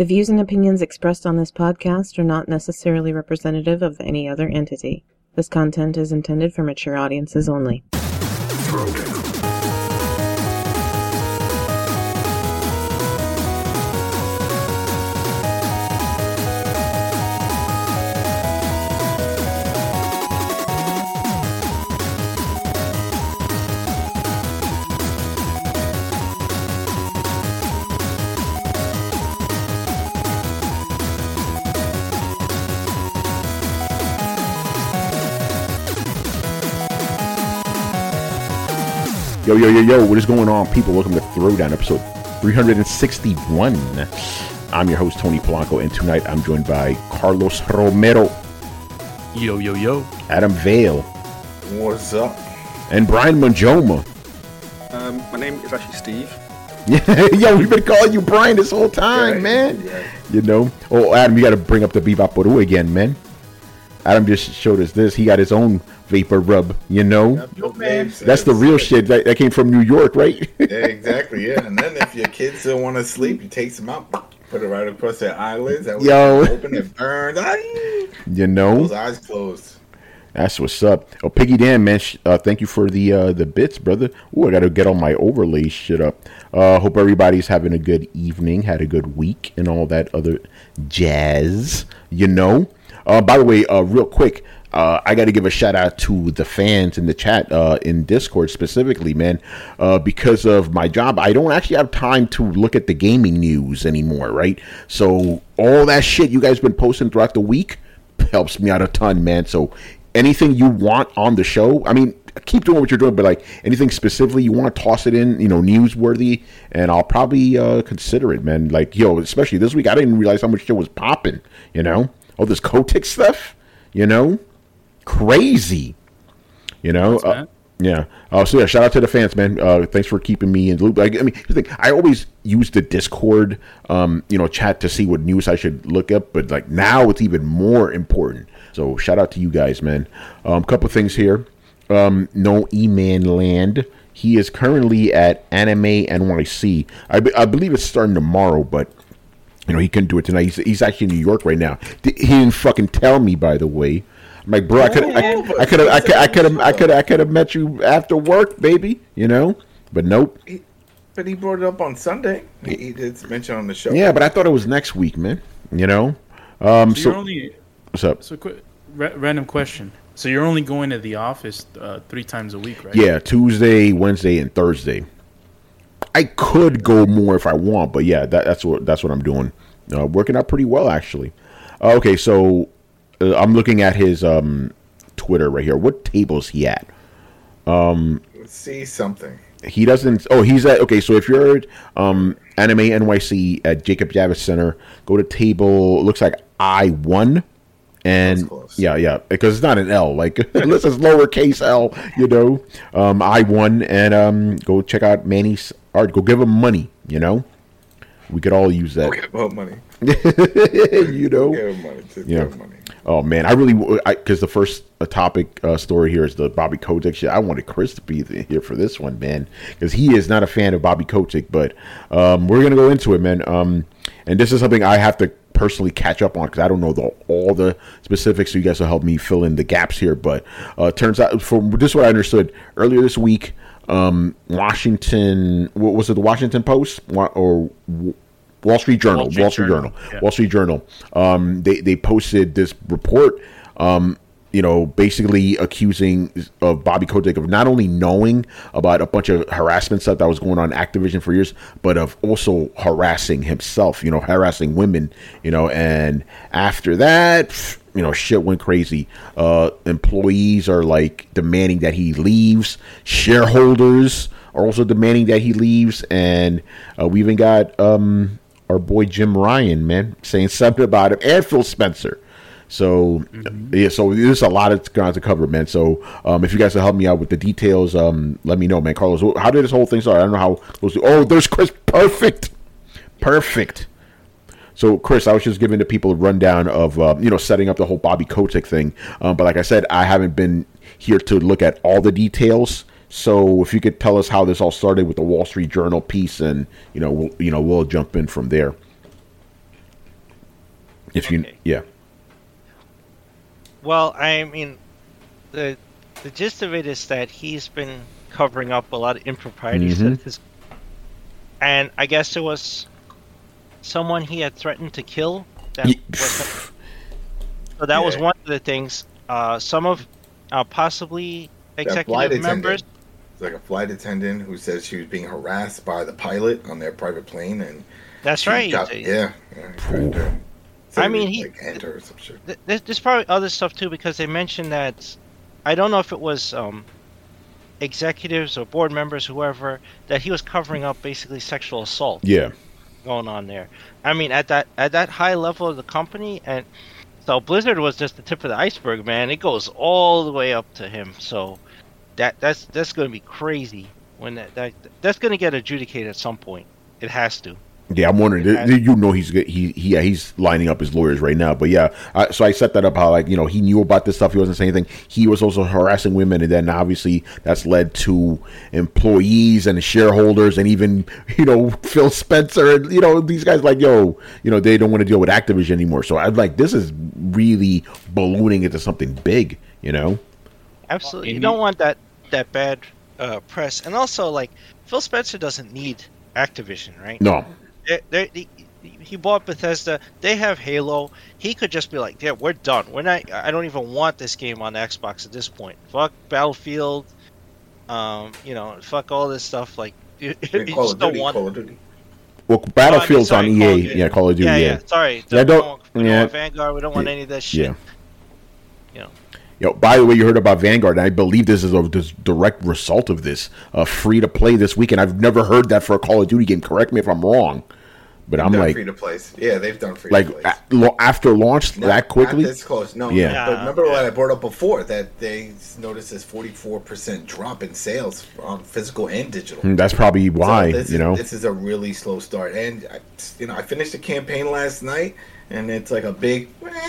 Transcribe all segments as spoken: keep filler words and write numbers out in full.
The views and opinions expressed on this podcast are not necessarily representative of any other entity. This content is intended for mature audiences only. Yo, yo, yo, yo, what is going on, people? Welcome to Throwdown, episode three sixty-one. I'm your host, Tony Polanco, and tonight I'm joined by Carlos Romero. Yo, yo, yo. Adam Vale. What's up? And Brian Manjoma. Um, my name is actually Steve. Yeah, yo, we've been calling you Brian this whole time, right, man. Right. You know? Oh, Adam, you got to bring up the Bebop Peru again, man. Adam just showed us this. He got his own vapor rub, you know? Yep, man. That's the real shit. That, that came from New York, right? Yeah, exactly, yeah. And then if your kids still want to sleep, you take them out, put it right across their eyelids. That Yo. Open it, burned. You know? Those eyes closed. That's what's up. Oh, Piggy Dan, man, uh, thank you for the uh, the bits, brother. Ooh, I got to get all my overlay shit up. Uh, hope everybody's having a good evening, had a good week, and all that other jazz, you know? Uh, by the way, uh, real quick, uh, I got to give a shout out to the fans in the chat, uh, in Discord specifically, man. Uh, because of my job, I don't actually have time to look at the gaming news anymore, right? So all that shit you guys been posting throughout the week helps me out a ton, man. So anything you want on the show, I mean, keep doing what you're doing, but like anything specifically you want to toss it in, you know, newsworthy, and I'll probably uh, consider it, man. Like, yo, especially this week, I didn't realize how much shit was popping, you know? All this Kotick stuff, you know, crazy, you know. Uh, yeah. Uh, so yeah, shout out to the fans, man. Uh, thanks for keeping me in the loop. Like, I mean, the thing, I always use the Discord, um, you know, chat to see what news I should look up, but like now it's even more important. So shout out to you guys, man. A um, couple things here. Um, no E-Man Land. He is currently at Anime N Y C. I, be, I believe it's starting tomorrow, but. You know, he couldn't do it tonight. He's, he's actually in New York right now. He didn't fucking tell me, by the way. I'm like, bro, I could, I could have, I could, I could have, I could, I could have met you after work, baby. You know, but nope. He, but he brought it up on Sunday. He, he did mention on the show. Yeah, but I thought it was next week, man. You know. Um, so, so you're only, what's up? So, quick, ra- random question. So you're only going to the office uh, three times a week, right? Yeah, Tuesday, Wednesday, and Thursday. I could go more if I want, but yeah, that, that's what that's what I'm doing. Uh, working out pretty well, actually. Uh, okay, so uh, I'm looking at his um, Twitter right here. What table is he at? Um, Let's see something. He doesn't. Oh, he's at. Okay, so if you're at um, Anime N Y C at Jacob Javits Center, go to table. Looks like I one. And yeah, yeah, because it's not an L, like unless it's lowercase L, you know. Um, I won, and um, go check out Manny's art. Go give him money, you know. We could all use that. Give him money, you know. Give him money. Just yeah. Give him money. Oh man, I really, because the first uh, topic uh, story here is the Bobby Kotick shit. I wanted Chris to be here for this one, man, because he is not a fan of Bobby Kotick. But um, we're gonna go into it, man. Um, and this is something I have to personally catch up on because I don't know the, all the specifics, so you guys will help me fill in the gaps here. But uh, it turns out, from this is what I understood earlier this week, um, Washington, what was it, the Washington Post or Wall Street Journal, Wall Street, Wall Street Journal, Journal. Yeah. Wall Street Journal. Um, they they posted this report. Um, you know, basically accusing of Bobby Kotick of not only knowing about a bunch of harassment stuff that was going on in Activision for years, but of also harassing himself, you know, harassing women, you know, and after that, you know, shit went crazy. Uh, employees are like demanding that he leaves. Shareholders are also demanding that he leaves. And uh, we even got um, our boy Jim Ryan, man, saying something about him, and Phil Spencer. So, mm-hmm. yeah, so there's a lot of ground to cover, man. So, um, if you guys will help me out with the details, um, let me know, man. Carlos, how did this whole thing start? I don't know how. Oh, there's Chris. Perfect. Perfect. So, Chris, I was just giving the people a rundown of, uh, you know, setting up the whole Bobby Kotick thing. Um, but like I said, I haven't been here to look at all the details. So if you could tell us how this all started with the Wall Street Journal piece, and, you know, we'll, you know, we'll jump in from there. If you, Okay. yeah, Well, I mean, the the gist of it is that he's been covering up a lot of improprieties Mhm. at his, and I guess it was someone he had threatened to kill. That Ye- was, so that was Yeah. one of the things. Uh, some of uh, possibly That flight executive attendant. members. It's like a flight attendant who says she was being harassed by the pilot on their private plane, and That's she right. got- yeah, yeah. he tried to- said I mean, he he- like enter or some shit. Th- There's, there's probably other stuff too, because they mentioned that I don't know if it was um, executives or board members, whoever, that he was covering up basically sexual assault yeah, going on there. I mean, at that at that high level of the company, and so Blizzard was just the tip of the iceberg, man. It goes all the way up to him. So that that's that's going to be crazy when that, that that's going to get adjudicated at some point. It has to. yeah. I'm wondering. Yeah. th- You know, he's good- he, he yeah, he's lining up his lawyers right now. But yeah, I, so I set that up how like you know he knew about this stuff. He wasn't saying anything. He was also harassing women, and then obviously that's led to employees and shareholders, and even you know Phil Spencer, and you know these guys like yo, you know they don't want to deal with Activision anymore. So I'm like, this is really ballooning into something big. You know. Absolutely, Well, you and don't you- want that that bad uh, press, and also like Phil Spencer doesn't need Activision, right? No. They're, they're, he, he bought Bethesda. They have Halo. He could just be like, "Yeah, we're done. We're not. I don't even want this game on Xbox at this point. Fuck Battlefield. Um, you know, fuck all this stuff. Like, you, you And Call just of don't Duty, want." Call of Duty. Well, Battlefield's sorry, on Call of E A. Duty. Yeah, Call of Duty. yeah, Yeah, yeah. Sorry, Yeah, we don't- want, we don't yeah. want Vanguard. We don't want Yeah. any of that shit. Yeah. You know. Yo, by the way, you heard about Vanguard, and I believe this is a this direct result of this. Uh, free to play this weekend. I've never heard that for a Call of Duty game. Correct me if I'm wrong, but I'm done like, free to play. Yeah, they've done free like to play. a- lo- after launch Not- that quickly. Not this close. No, Yeah. yeah. But remember what I brought up before that they noticed this forty-four percent drop in sales on physical and digital. Hmm, That's probably why. So this you is, know. this is a really slow start, and I, you know, I finished the campaign last night, and it's like a big.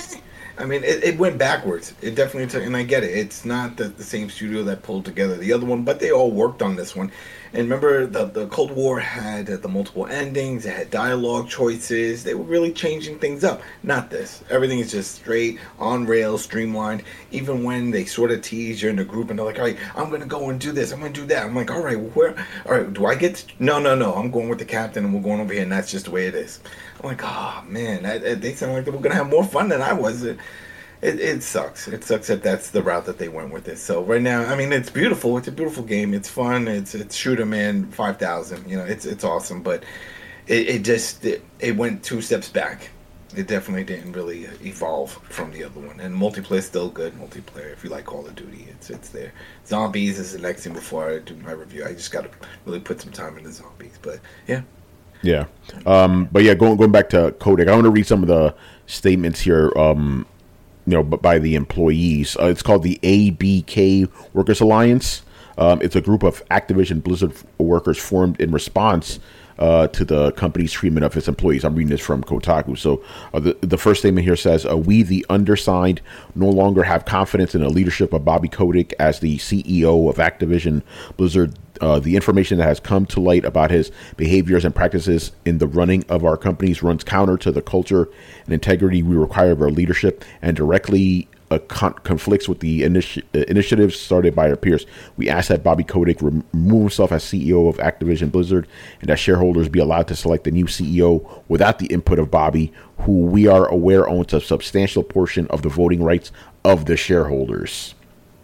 I mean, it, it went backwards. It definitely took, and I get it. It's not the, the same studio that pulled together the other one, but they all worked on this one. And remember, the the Cold War had the multiple endings. It had dialogue choices. They were really changing things up. Not this. Everything is just straight on rails, streamlined. Even when they sort of tease you in the group, and they're like, "All right, I'm gonna go and do this. I'm gonna do that." I'm like, "All right, where? All right, do I get? To, no, no, no. I'm going with the captain, and we're going over here, and that's just the way it is." I'm like, "Oh man, that, that- they sound like they were gonna have more fun than I was." It, it, it sucks. It sucks that that's the route that they went with it. So right now, I mean, it's beautiful. It's a beautiful game. It's fun. It's it's Shooter Man five thousand. You know, it's it's awesome. But it, it just it, it went two steps back. It definitely didn't really evolve from the other one. And multiplayer's still good. Multiplayer, if you like Call of Duty, it's it's there. Zombies is the next thing before I do my review. I just got to really put some time into zombies. But yeah. Yeah. Um, but yeah, going going back to Kodak, I want to read some of the statements here. Um, you know, b- by the employees. Uh, it's called the A B K Workers Alliance. Um, it's a group of Activision Blizzard f- workers formed in response uh, to the company's treatment of its employees. I'm reading this from Kotaku. So uh, the, the first statement here says, uh, we, the undersigned, no longer have confidence in the leadership of Bobby Kotick as the C E O of Activision Blizzard. Uh, the information that has come to light about his behaviors and practices in the running of our companies runs counter to the culture and integrity we require of our leadership and directly uh, con- conflicts with the initi- uh, initiatives started by our peers. We ask that Bobby Kotick rem- remove himself as C E O of Activision Blizzard and that shareholders be allowed to select the new C E O without the input of Bobby, who we are aware owns a substantial portion of the voting rights of the shareholders.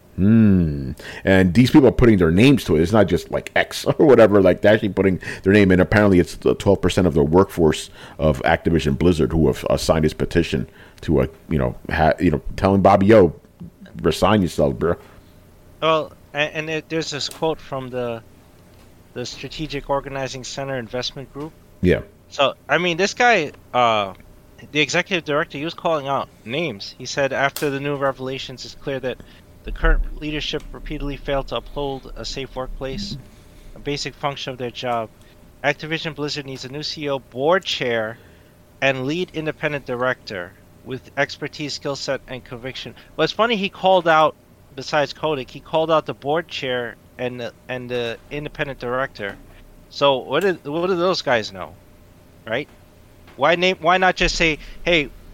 Hmm. And these people are putting their names to it. It's not just like X or whatever. Like they're actually putting their name in. Apparently, it's twelve percent of the workforce of Activision Blizzard who have uh, signed this petition to, uh, you know, ha- you know, telling Bobby, "Yo, resign yourself, bro." Well, and, and there, there's this quote from the the Strategic Organizing Center Investment Group. Yeah. So, I mean, this guy, uh, the executive director, he was calling out names. He said, after the new revelations, it's clear that the current leadership repeatedly failed to uphold a safe workplace, a basic function of their job. Activision Blizzard needs a new C E O, board chair, and lead independent director with expertise, skill set, and conviction. Well, it's funny he called out, besides Kotick, he called out the board chair and the, and the independent director. So what did what do those guys know, right? Why name? Why not just say, hey,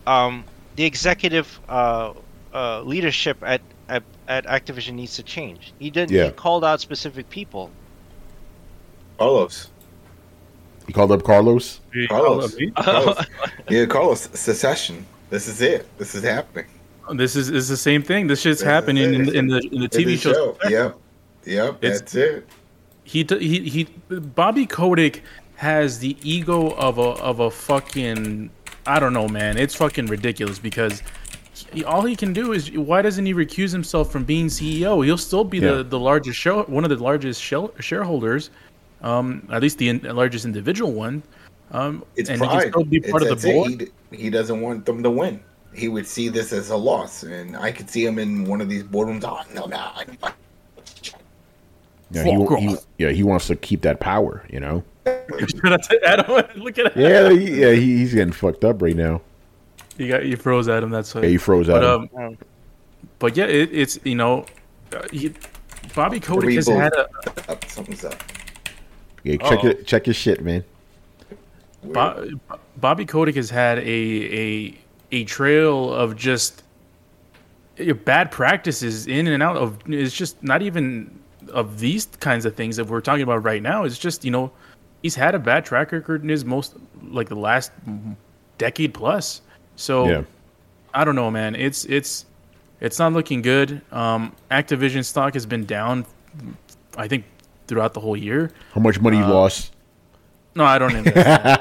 um, the executive uh, uh, leadership at, at at Activision needs to change. He didn't. Yeah. He called out specific people. Carlos. He called up Carlos. Carlos. Carlos. Yeah, Carlos. Secession. This is it. This is happening. This is is the same thing. This shit's This is happening it. in, the- in the in the T V It's a show. show. Yep. Yep. It's- That's it. He t- he he. Bobby Kotick has the ego of a of a fucking. I don't know, man. It's fucking ridiculous because he, all he can do is why doesn't he recuse himself from being C E O? He'll still be Yeah. the the largest show, one of the largest shell, shareholders, um, at least the in, largest individual one. Um, It's and pride. he can still be part It's- of the that's board. it. He, he doesn't want them to win. He would see this as a loss, and I could see him in one of these boardrooms. Oh no, no, I, I, Yeah, he, Fuck he, off. yeah, he wants to keep that power, you know. Adam, look at Yeah, he, yeah, he, he's getting fucked up right now. You got you froze Adam. That's why. Yeah, he froze But out. um, but yeah, it, it's you know, uh, he, Bobby Kotick has Reboot. had a up, something's up. yeah, check uh-oh. it, check your shit, man. Bo- Bobby Kotick has had a a a trail of just uh, bad practices in and out of. It's just not even of these kinds of things that we're talking about right now. It's just you know, he's had a bad track record in his most like the last decade plus. So Yeah, I don't know, man. It's it's it's not looking good. Um, Activision stock has been down, I think, throughout the whole year. how much money Uh, you lost? No, I don't invest.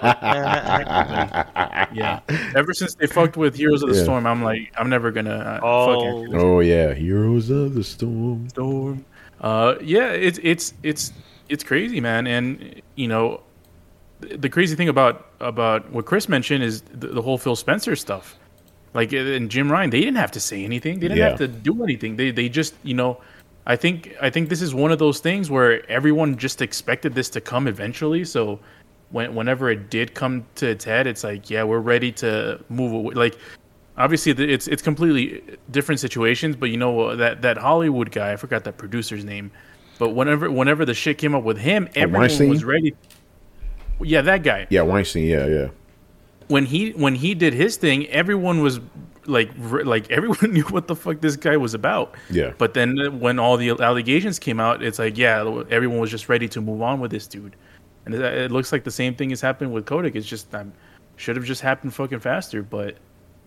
Yeah, ever since they fucked with Heroes of the Yeah. Storm, I'm like, I'm never gonna. Uh, Oh. fuck Activision Oh yeah, Heroes of the Storm. Storm. Uh, yeah, it's it's it's it's crazy, man. And you know, the the crazy thing about about what Chris mentioned is the, the whole Phil Spencer stuff. Like and Jim Ryan, they didn't have to say anything. They didn't Yeah. have to do anything. They they just you know, I think I think this is one of those things where everyone just expected this to come eventually. So when whenever it did come to its head, it's like yeah, we're ready to move away. Like obviously the- it's it's completely different situations, but you know that that Hollywood guy, I forgot that producer's name, but whenever whenever the shit came up with him, everyone Weinstein? was ready. Yeah, that guy. Yeah, Weinstein. Yeah, yeah. When he when he did his thing, everyone was like r- like everyone knew what the fuck this guy was about. Yeah. But then when all the allegations came out, it's like yeah, everyone was just ready to move on with this dude, and it, it looks like the same thing is happening with Kodak. It's just um, should have just happened fucking faster, but.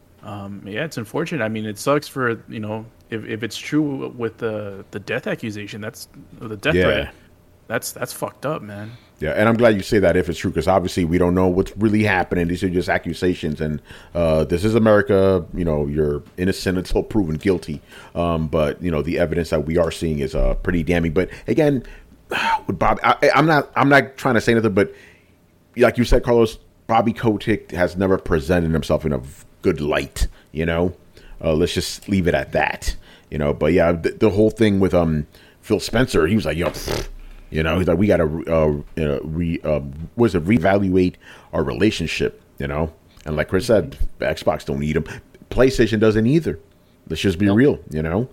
Um, yeah, it's unfortunate. I mean, it sucks for you know if, if it's true with the the death accusation. That's the death Yeah. threat. That's that's fucked up, man. Yeah, and I'm glad you say that if it's true, because obviously we don't know what's really happening. These are just accusations, and uh, this is America. You know, you're innocent until proven guilty. Um, but you know, the evidence that we are seeing is uh, pretty damning. But again, with Bob, I, I'm not, I'm not trying to say anything, but like you said, Carlos, Bobby Kotick has never presented himself in a good light. You know, uh, let's just leave it at that. You know, but yeah, the, the whole thing with um Phil Spencer, he was like, yo. Pfft, You know, he's like, we got to uh, uh, re, uh, was it reevaluate our relationship. You know, and like Chris said, Xbox don't need them. PlayStation doesn't either. Let's just be Nope. real. You know,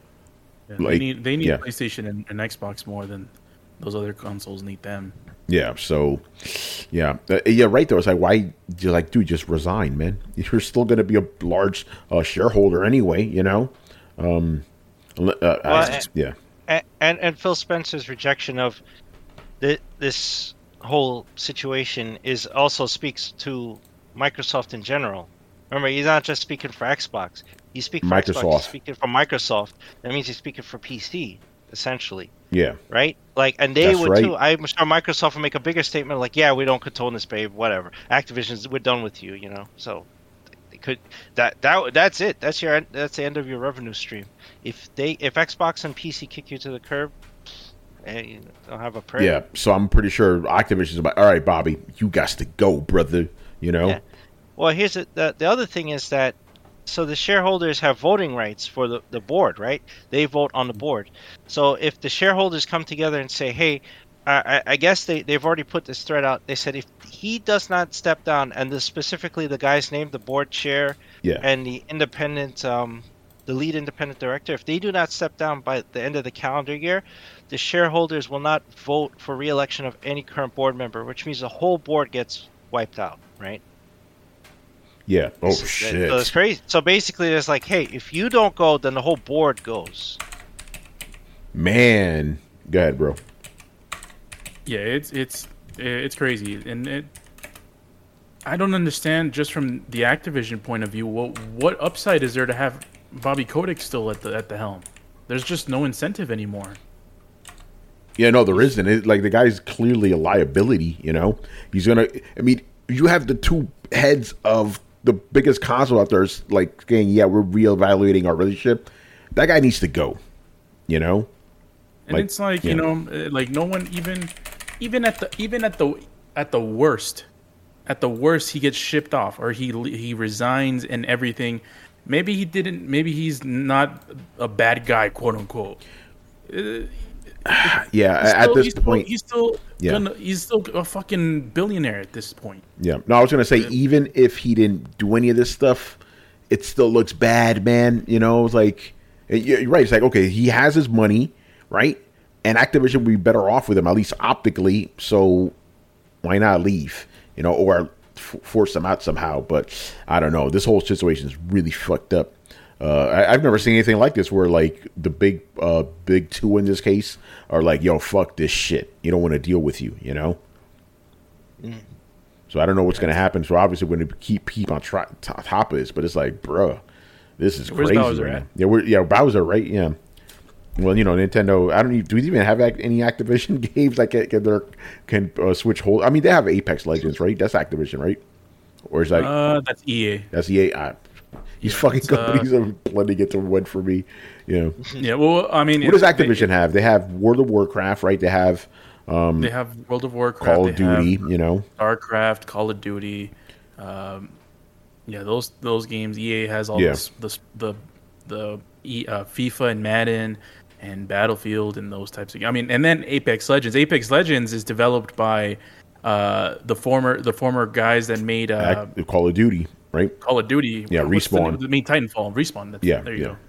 Yeah, Like, they need they need yeah. PlayStation and, and Xbox more than those other consoles need them. yeah. So, yeah, uh, yeah, right. Though it's like, why? You're like, dude, just resign, man. You're still going to be a large uh, shareholder anyway. You know, um, uh, Well, I- and- yeah, and, and and Phil Spencer's rejection of the, this whole situation is also speaks to Microsoft in general. Remember, he's not just speaking for Xbox. He's speaking for Xbox. Microsoft. He's speaking for Microsoft. That means he's speaking for P C, essentially, yeah, right? Like, and they That's would right. too. I'm sure Microsoft would make a bigger statement, like, "Yeah, we don't condone this, babe. Whatever. Activision's, we're done with you." You know, so they could that that that's it. That's your that's the end of your revenue stream. If they if Xbox and P C kick you to the curb, eh, you don't have a prayer. yeah. So I'm pretty sure Activision's about. All right, Bobby, you got to go, brother. You know, Yeah. Well, here's the, the the other thing is that so the shareholders have voting rights for the, the board, right? They vote on the board. So if the shareholders come together and say, hey, I, I- I guess they, they've already put this threat out. They said if he does not step down, and the, specifically the guy's name, the board chair, yeah, and the independent, um, the lead independent director, if they do not step down by the end of the calendar year, the shareholders will not vote for re-election of any current board member, which means the whole board gets wiped out, right? Yeah. Oh So shit. it's crazy. So basically, it's like, hey, if you don't go, then the whole board goes. Man, go ahead, bro. Yeah, it's it's it's crazy, and it. I don't understand just from the Activision point of view. What what upside is there to have Bobby Kotick still at the at the helm? There's just no incentive anymore. Yeah, no, there isn't. It, like the guy's clearly a liability. You know, he's gonna. I mean, you have the two heads of the biggest console out there, like saying, "Yeah, we're reevaluating our relationship." That guy needs to go. You know, and like, it's like yeah. you know, uh, like no one even, even at the even at the at the worst, at the worst, he gets shipped off or he he resigns and everything. Maybe he didn't. Maybe he's not a bad guy, quote unquote. Uh, yeah, Still, at this he's point, still, he's still yeah. gonna, he's still a fucking billionaire at this point. Yeah. No, I was gonna say even if he didn't do any of this stuff, it still looks bad, man. You know, it's like you're right. It's like okay, he has his money, right? And Activision would be better off with him, at least optically. So why not leave? You know, or f- force him out somehow. But I don't know. This whole situation is really fucked up. Uh, I, I've never seen anything like this where like the big, uh, big two in this case are like, "Yo, fuck this shit. You don't want to deal with you." You know. Mm. So I don't know what's going to happen. So obviously we're going to keep keep on tri- top of this, but it's like, bruh, this is Where's crazy. Bowser right at? now. Yeah, we're yeah Bowser, right? Yeah. Well, you know, Nintendo. I don't. Even, do we even have ac- any Activision games that can, can, can uh, switch hold? I mean, they have Apex Legends, right? That's Activision, right? Or is that? Uh, that's E A. That's E A. I, these Yeah, fucking it's, uh, companies are plenty get to win for me. You know. Yeah, well, I mean, What does it- Activision they, have? They have World of Warcraft, right? They have um, They have World of Warcraft, Call of they have Duty. You know. StarCraft, Call of Duty. Um, yeah, those those games. E A has all Yeah. this, this the the e, uh, FIFA and Madden and Battlefield and those types of. I mean, and then Apex Legends. Apex Legends is developed by uh, the former the former guys that made uh, Act- Call of Duty, right? Call of Duty. Yeah, What's the Respawn. name? The main Titanfall. Respawn. That's, Yeah, there you yeah. go.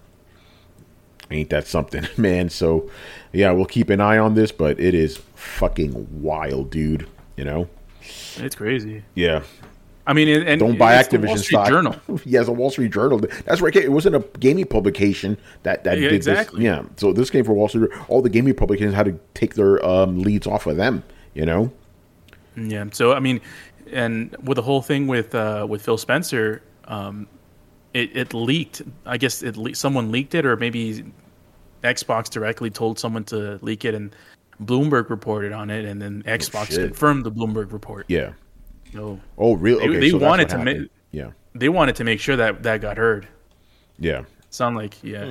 Ain't that something, man? So, yeah, we'll keep an eye on this, but it is fucking wild, dude. You know? It's crazy. Yeah. I mean, and, and Don't buy it's the Activision Wall Street stock. Journal. Yeah, it's a Wall Street Journal. That's right. It wasn't a gaming publication that, that Yeah, did exactly. this. Yeah. So this came from Wall Street. All the gaming publications had to take their um, leads off of them, you know? Yeah. So I mean, and with the whole thing with uh, with Phil Spencer, um, it, it leaked. I guess it le- someone leaked it, or maybe Xbox directly told someone to leak it, and Bloomberg reported on it, and then Xbox shit. confirmed the Bloomberg report. Yeah. So Oh, really? They- Okay, they so that's wanted what to happened. make- Yeah. they wanted to make sure that that got heard. Yeah. Sound like yeah.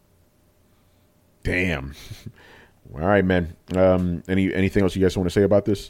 Damn. All right, man. Um, any anything else you guys want to say about this?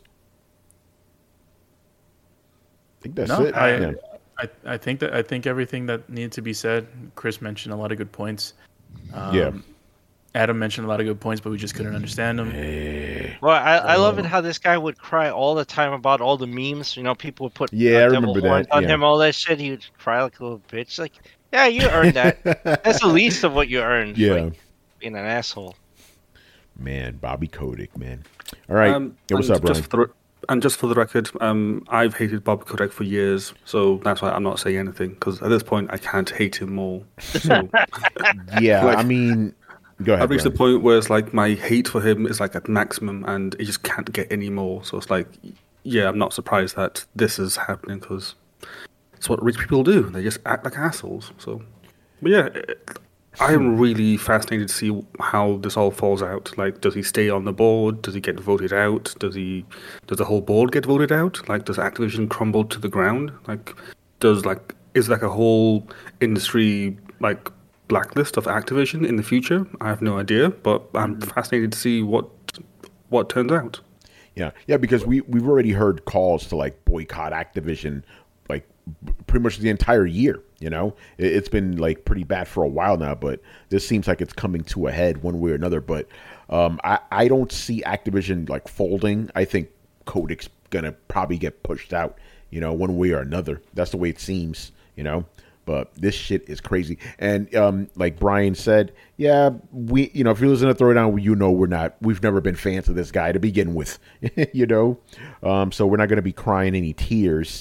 I think that's No, it. I, Yeah. I I think that I think everything that needed to be said. Chris mentioned a lot of good points. Um, Yeah. Adam mentioned a lot of good points, but we just couldn't understand them. Well, I, I love it how this guy would cry all the time about all the memes. You know, people would put Yeah, uh, I devil remember that, horns on yeah. him, all that shit. He would cry like a little bitch. Like, yeah, you earned that. That's the least of what you earned. Yeah. Like, being an asshole. Man, Bobby Kotick, man. All right. Um, yeah, what's and up, Brian? Just for the, and just for the record, um, I've hated Bob Kotick for years, so that's why I'm not saying anything, because at this point I can't hate him more. So Yeah, like- I mean, go ahead. I've reached the Brian. point where it's like my hate for him is like at maximum, and it just can't get any more. So it's like, yeah, I'm not surprised that this is happening, because it's what rich people do. They just act like assholes. So, but yeah, it, I am really fascinated to see how this all falls out. Like, does he stay on the board? Does he get voted out? Does he? Does the whole board get voted out? Like, does Activision crumble to the ground? Like, does like is like a whole industry like blacklist of Activision in the future? I have no idea, but I'm fascinated to see what what turns out. Yeah, yeah, because we we've already heard calls to like boycott Activision, like b- pretty much the entire year. You know, it, it's been like pretty bad for a while now, but this seems like it's coming to a head one way or another. But um, I I don't see Activision like folding. I think Kotick's gonna probably get pushed out. You know, one way or another. That's the way it seems. You know. But this shit is crazy. And um, like Brian said, yeah, we, you know, if you listen to Throwdown, you know, we're not, we've never been fans of this guy to begin with, you know? Um, so we're not going to be crying any tears,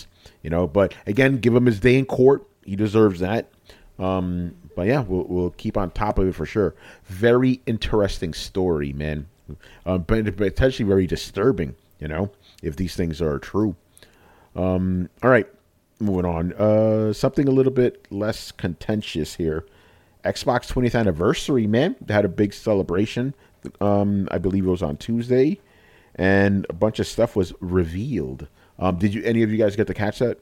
you know. But again, give him his day in court. He deserves that. Um, but yeah, we'll we'll keep on top of it for sure. Very interesting story, man. Um, but potentially very disturbing, you know, if these things are true. Um, all right, moving on. Uh, something a little bit less contentious here. Xbox twentieth anniversary, man. They had a big celebration. Um, I believe it was on Tuesday, and a bunch of stuff was revealed. Um, did you? Any of you guys get to catch that?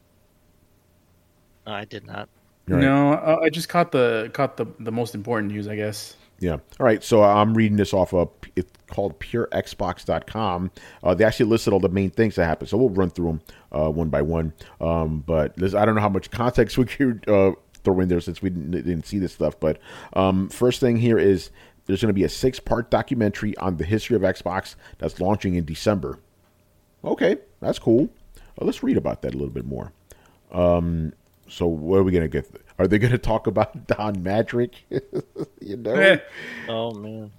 I did not. Right. No, I I just caught the caught the, the most important news, I guess. Yeah. All right. So I'm reading this off of, it's called pure xbox dot com. Uh, they actually listed all the main things that happened. So we'll run through them uh, one by one. Um, but this, I don't know how much context we could uh, throw in there since we didn't, didn't see this stuff. But um, first thing here is there's going to be a six-part documentary on the history of Xbox that's launching in December. Okay. That's cool. Well, let's read about that a little bit more. Um, so what are we going to get? Are they going to talk about Don Madrick? you know? Oh, man.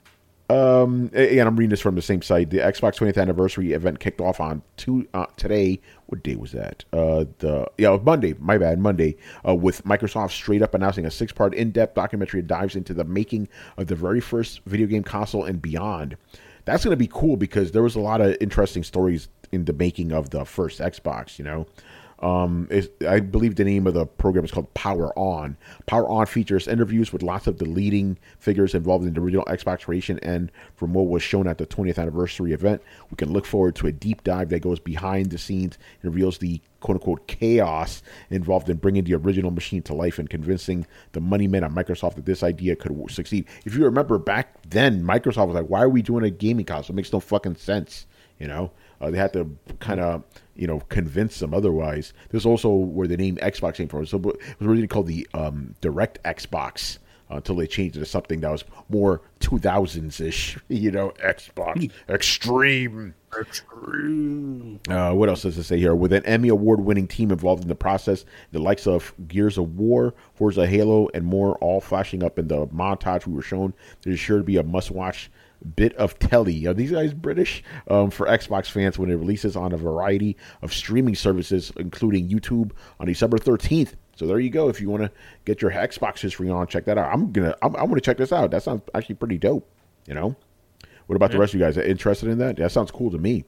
Um, and I'm reading this from the same site. The Xbox twentieth anniversary event kicked off on two, uh, today. What day was that? Uh, the yeah, Monday. My bad, Monday. Uh, with Microsoft straight up announcing a six-part in-depth documentary that dives into the making of the very first video game console and beyond. That's going to be cool because there was a lot of interesting stories in the making of the first Xbox. You know. Um, I believe the name of the program is called Power On. Power On features interviews with lots of the leading figures involved in the original Xbox creation, and from what was shown at the twentieth anniversary event, we can look forward to a deep dive that goes behind the scenes and reveals the quote-unquote chaos involved in bringing the original machine to life and convincing the money men at Microsoft that this idea could succeed. If you remember back then, Microsoft was like, why are we doing a gaming console? It makes no fucking sense, you know? Uh, they had to kind of, you know, convince them otherwise. This is also where the name Xbox came from. So it was originally called the um, Direct Xbox uh, until they changed it to something that was more two thousands-ish, you know, Xbox Extreme. Extreme. Uh, what else does it say here? With an Emmy Award-winning team involved in the process, the likes of Gears of War, Forza Halo, and more all flashing up in the montage we were shown, there's sure to be a must-watch bit of telly. Are these guys British? Um, for Xbox fans when it releases on a variety of streaming services, including YouTube, on December thirteenth. So there you go. If you want to get your Xbox history on, check that out. I'm gonna. I'm, I'm gonna check this out. That sounds actually pretty dope. You know. What about yeah. the rest of you guys? Are interested in that? That sounds cool to me.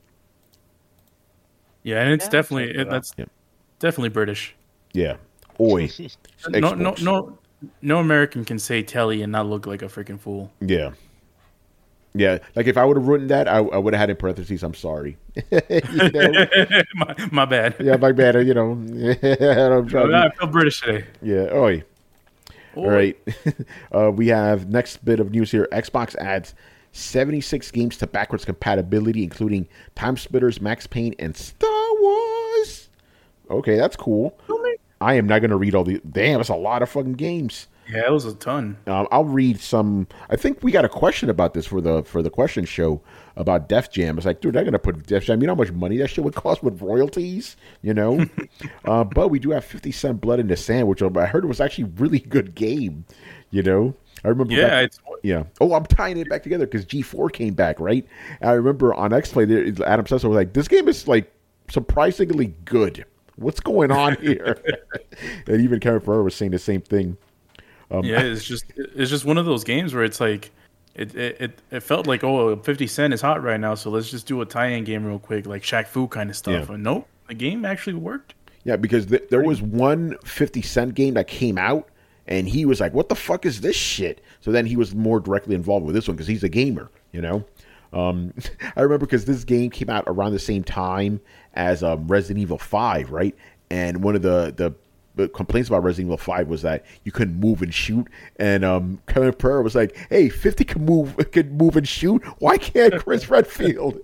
Yeah, and it's yeah, definitely it, that's yeah. definitely British. Yeah. Oi. no, no, no, no American can say telly and not look like a freaking fool. Yeah. Yeah, like if I would have written that, I, I would have had in parentheses, I'm sorry. you know? my, my bad. Yeah, my bad, you know. I'm trying I feel British today. Yeah, oi. All right. uh, we have next bit of news here. Xbox adds seventy-six games to backwards compatibility, including Time Splitters, Max Payne, and Star Wars. Okay, that's cool. I am not going to read all the... Damn, that's a lot of fucking games. Yeah, it was a ton. Um, I'll read some. I think we got a question about this for the for the question show about Def Jam. It's like, dude, they're gonna put Def Jam. You know how much money that shit would cost with royalties, you know? uh, but we do have fifty Cent Blood in the Sand, which I heard was actually a really good game. You know, I remember. Yeah, back, it's yeah. Oh, I'm tying it back together because G four came back, right? And I remember on X-Play, Adam Sessler was like, "This game is like surprisingly good. What's going on here?" And even Kevin Ferrer was saying the same thing. Um, yeah, it's just it's just one of those games where it's like it it, it felt like, oh, fifty Cent is hot right now, so let's just do a tie-in game real quick, like Shaq Fu kind of stuff. Yeah. And nope, the game actually worked. Yeah, because th- there was one fifty Cent game that came out, and he was like, "What the fuck is this shit?" So then he was more directly involved with this one because he's a gamer, you know. Um, I remember because this game came out around the same time as um, Resident Evil five, right? And one of the the But complaints about Resident Evil five was that you couldn't move and shoot, and um, Kevin Pereira was like, "Hey, fifty can move, can move and shoot. Why can't Chris Redfield?"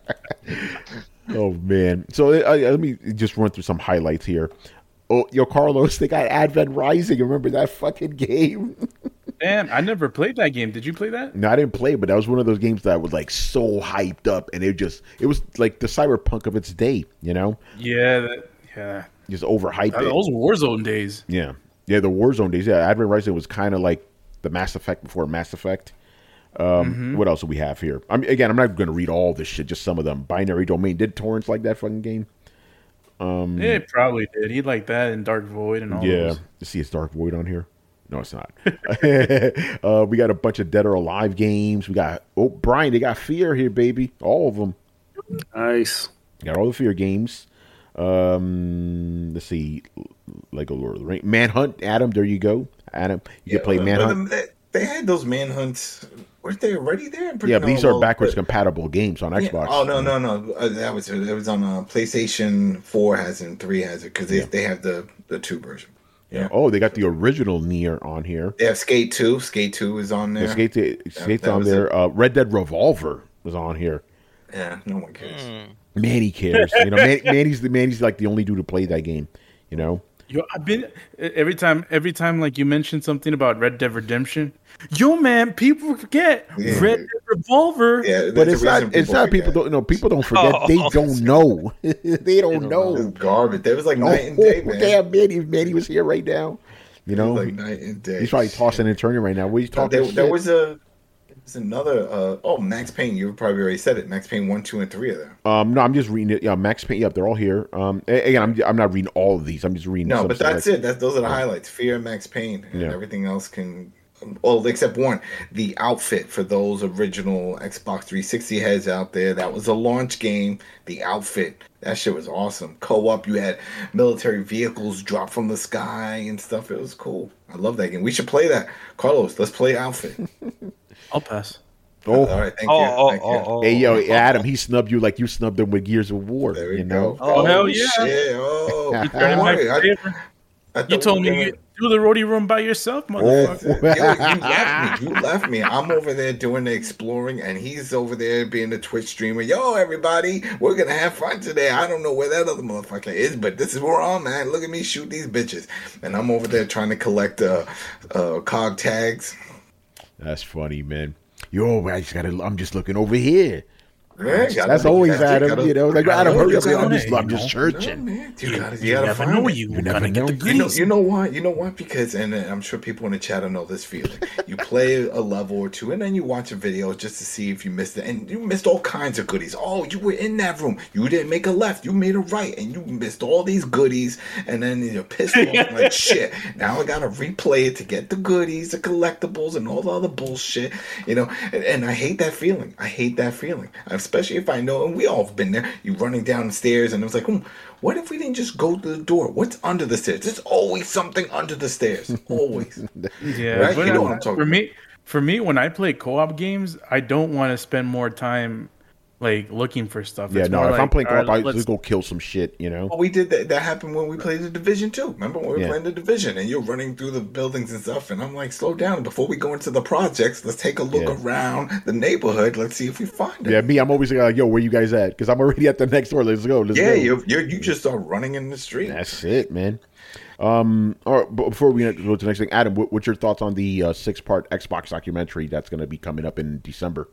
Oh man! So uh, let me just run through some highlights here. Oh, yo, Carlos, they got Advent Rising. Remember that fucking game? Damn, I never played that game. Did you play that? No, I didn't play, but that was one of those games that was like so hyped up, and it just it was like the cyberpunk of its day, you know? Yeah, that, yeah. Just overhyped. That, those Warzone days. Yeah, yeah, the Warzone days. Yeah, Advent Rising was kind of like the Mass Effect before Mass Effect. Um, mm-hmm. What else do we have here? I mean, again, I'm not going to read all this shit, just some of them. Binary Domain. Did torrents like that fucking game? Um, Yeah, it probably did. He liked that and Dark Void and all yeah, those. you see it's Dark Void on here. No, it's not. uh, we got a bunch of Dead or Alive games. We got oh Brian, they got Fear here, baby. All of them. Nice. Got all the Fear games. Um, let's see, Lego Lord of the Rings, Manhunt. Adam, there you go. Adam, you Yeah, can play but- Manhunt. but they, they had those manhunts. Weren't they already there? I'm pretty- Yeah, but these no, are well, backwards but- compatible games on yeah. Xbox. Oh no, no, no! Uh, that was it was on uh, PlayStation Four has it and Three has it because they Yeah. they have the the two version. Yeah. Oh, they got the original Nier on here. They have Skate Two. Skate Two is on there. Yeah, Skate, Skate's that on was there. it. Uh, Red Dead Revolver was on here. Yeah, no one cares. Manny cares. You know, Man, Manny's the Manny's like the only dude to play that game. You know. Yo, I've been every time, every time like you mention something about Red Dead Redemption. Yo, man, people forget Yeah. Red Dead Revolver. Yeah, But there's it's a not. reason It's not. People forget. don't know. People don't forget. Oh. They don't know. they don't know. It's garbage. There was like Oh, night and day, man. damn, Manny, Manny was here right now. You It know, was like night and day. he's probably tossing and turning right now. What are you Uh, talking? there, shit? there was a there was another. Uh, oh, Max Payne. You probably already said it. Max Payne one, two, and three are there. Um, no, I'm just reading it. Yeah, Max Payne. Yep, they're all here. Um, a- again, I'm I'm not reading all of these. I'm just reading. No, some but that's select- it. That's those are the highlights. Fear, Max Payne, and Yeah. everything else can. Well, except one, the outfit for those original Xbox three sixty heads out there. That was a launch game. The outfit, that shit was awesome. Co-op, you had military vehicles drop from the sky and stuff. It was cool. I love that game. We should play that, Carlos. Let's play outfit. I'll pass. Oh, All right, thank Oh, you. oh, Thank you. oh, oh. hey yo, Adam, he snubbed you like you snubbed him with Gears of War. There we you know. go. Oh, hell yeah. Shit. Oh, You Turn it don't back worry. I- favor. I thought You we told were me gonna- you do the roadie room by yourself, Oh, motherfucker. Yo, you left me. You left me. I'm over there doing the exploring, and he's over there being the Twitch streamer. Yo, everybody, we're gonna have fun today. I don't know where that other motherfucker is, but this is where I'm at. Look at me shoot these bitches, and I'm over there trying to collect uh, uh, cog tags. That's funny, man. Yo, I just gotta. I'm just looking over here. Yeah, gotta- That's always gotta- Adam. gotta- you know, like gotta- Adam, hurry up! gotta- I'm just, I'm you just know? No, searching. man, you gotta, you You gotta never find know it. you. You never Gonna get know. the You You know, goodies. you know what? You know what? Because, and uh, I'm sure people in the chat will know this feeling. You play a level or two, and then you watch a video just to see if you missed it, and you missed all kinds of goodies. Oh, you were in that room. You didn't make a left. You made a right, and you missed all these goodies. And then you're pissed off like shit. Now I gotta replay it to get the goodies, the collectibles, and all the other bullshit. You know, and, and I hate that feeling. I hate that feeling, especially if I know. And we all have been there. You running down the stairs, and it was like, hmm, what if we didn't just go to the door? What's under the stairs? There's always something under the stairs. Always. Yeah, Right? but You know uh, what I'm talking for me, for me, when I play co-op games, I don't want to spend more time like looking for stuff. Yeah, It's no. more If like, I'm playing all co-op, right, I let's- just go kill some shit. You know. Well, we did that. That happened when we played the Division too. Remember when we were Yeah. playing the Division, and you're running through the buildings and stuff, and I'm like, slow down. Before we go into the projects, let's take a look Yeah. around the neighborhood. Let's see if we find it. Yeah, me. I'm always like, yo, where you guys at? Because I'm already at the next door. Let's go. Let's Yeah, go. you you you just start running in the street. That's it, man. Um, all right, but before we go to the next thing, Adam, what, what's your thoughts on the uh, six-part Xbox documentary that's going to be coming up in December?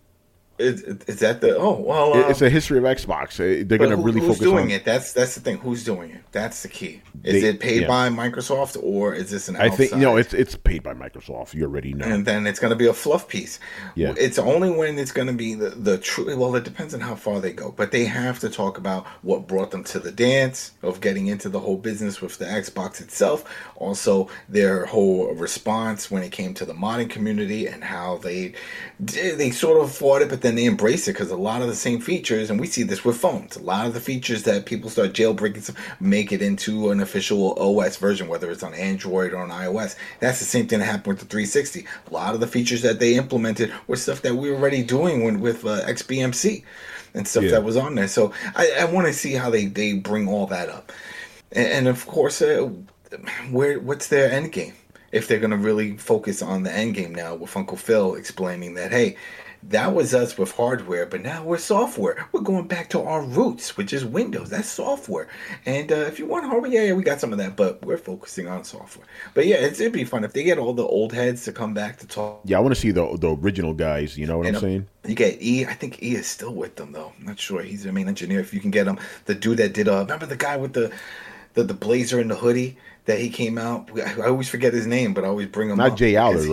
Is, is that the? Oh well, It- uh, it's a history of Xbox. Uh, They're but going to who- really who's focus doing on it? That's that's the thing. Who's doing it? That's the key. Is They- it paid yeah. by Microsoft or is this an? I think you know outside? it's it's paid by Microsoft. You already know. And then it's going to be a fluff piece. Yeah. It's only when it's going to be the, the true. Well, it depends on how far they go, but they have to talk about what brought them to the dance of getting into the whole business with the Xbox itself. Also, their whole response when it came to the modding community and how they did, they sort of fought it, but then they embraced it because a lot of the same features, and we see this with phones, a lot of the features that people start jailbreaking stuff, make it into an official O S version, whether it's on Android or on iOS. That's the same thing that happened with the three sixty. A lot of the features that they implemented were stuff that we were already doing when, with uh, X B M C and stuff Yeah. that was on there. So I, I want to see how they, they bring all that up. And, and of course, uh, where what's their end game? If they're going to really focus on the end game now with Uncle Phil explaining that, hey, that was us with hardware, but now we're software. We're going back to our roots, which is Windows. That's software. And uh, if you want hardware, yeah, yeah, we got some of that, but we're focusing on software. But yeah, it's, it'd be fun if they get all the old heads to come back to talk. Yeah, I want to see the the original guys. You know what And, I'm uh, saying? You get E. I think E is still with them though. I'm not sure. He's the main engineer. If you can get him, the dude that did. Uh, remember the guy with the the, the blazer and the hoodie that he came out. I, I always forget his name, but I always bring him. Not up Jay because Aller, he- right?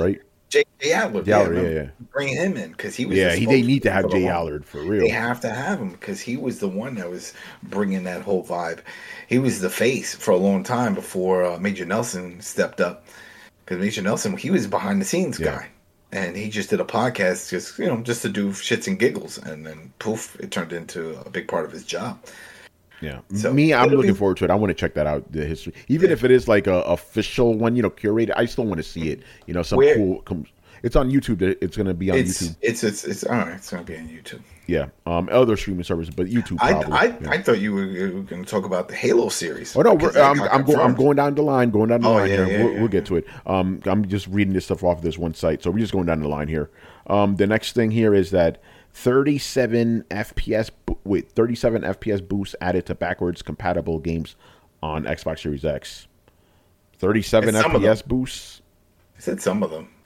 Jay, Jay Allard. Jay yeah, Allard, remember? yeah, yeah. Bring him in because he was. Yeah, the he, they need to spokesman have for the Jay Raw. Allard for real. They have to have him because he was the one that was bringing that whole vibe. He was the face for a long time before uh, Major Nelson stepped up. Because Major Nelson, he was behind the scenes Yeah. guy, and he just did a podcast, just you know, just to do shits and giggles, and then poof, it turned into a big part of his job. Yeah, So, me, I'm it'll looking be- forward to it. I want to check that out. The history, even Yeah. if it is like a official one, you know, curated. I still want to see it. You know, some Where- cool. Com- it's on YouTube. It's going to be on It's, YouTube. it's it's it's all right. It's gonna be on YouTube. Yeah, um, other streaming services, but YouTube I probably. I, yeah. I thought you were, you were going to talk about the Halo series. Oh no, because we're, that I'm got I'm, go, I'm confirmed. going down the line, going down the Oh, line yeah, here. yeah, we'll, yeah. we'll get to it. Um, I'm just reading this stuff off this one site, so we're just going down the line here. Um, the next thing here is that thirty-seven F P S bo- wait, thirty-seven F P S boost added to backwards compatible games on Xbox Series X. thirty-seven And some of F P S boosts. I said some of them.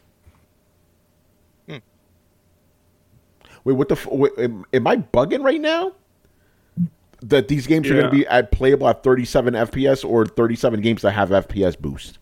Wait, what the? F- wait, am, am I bugging right now? That these games are going Yeah. to be at playable at thirty-seven F P S or thirty-seven games that have F P S boost?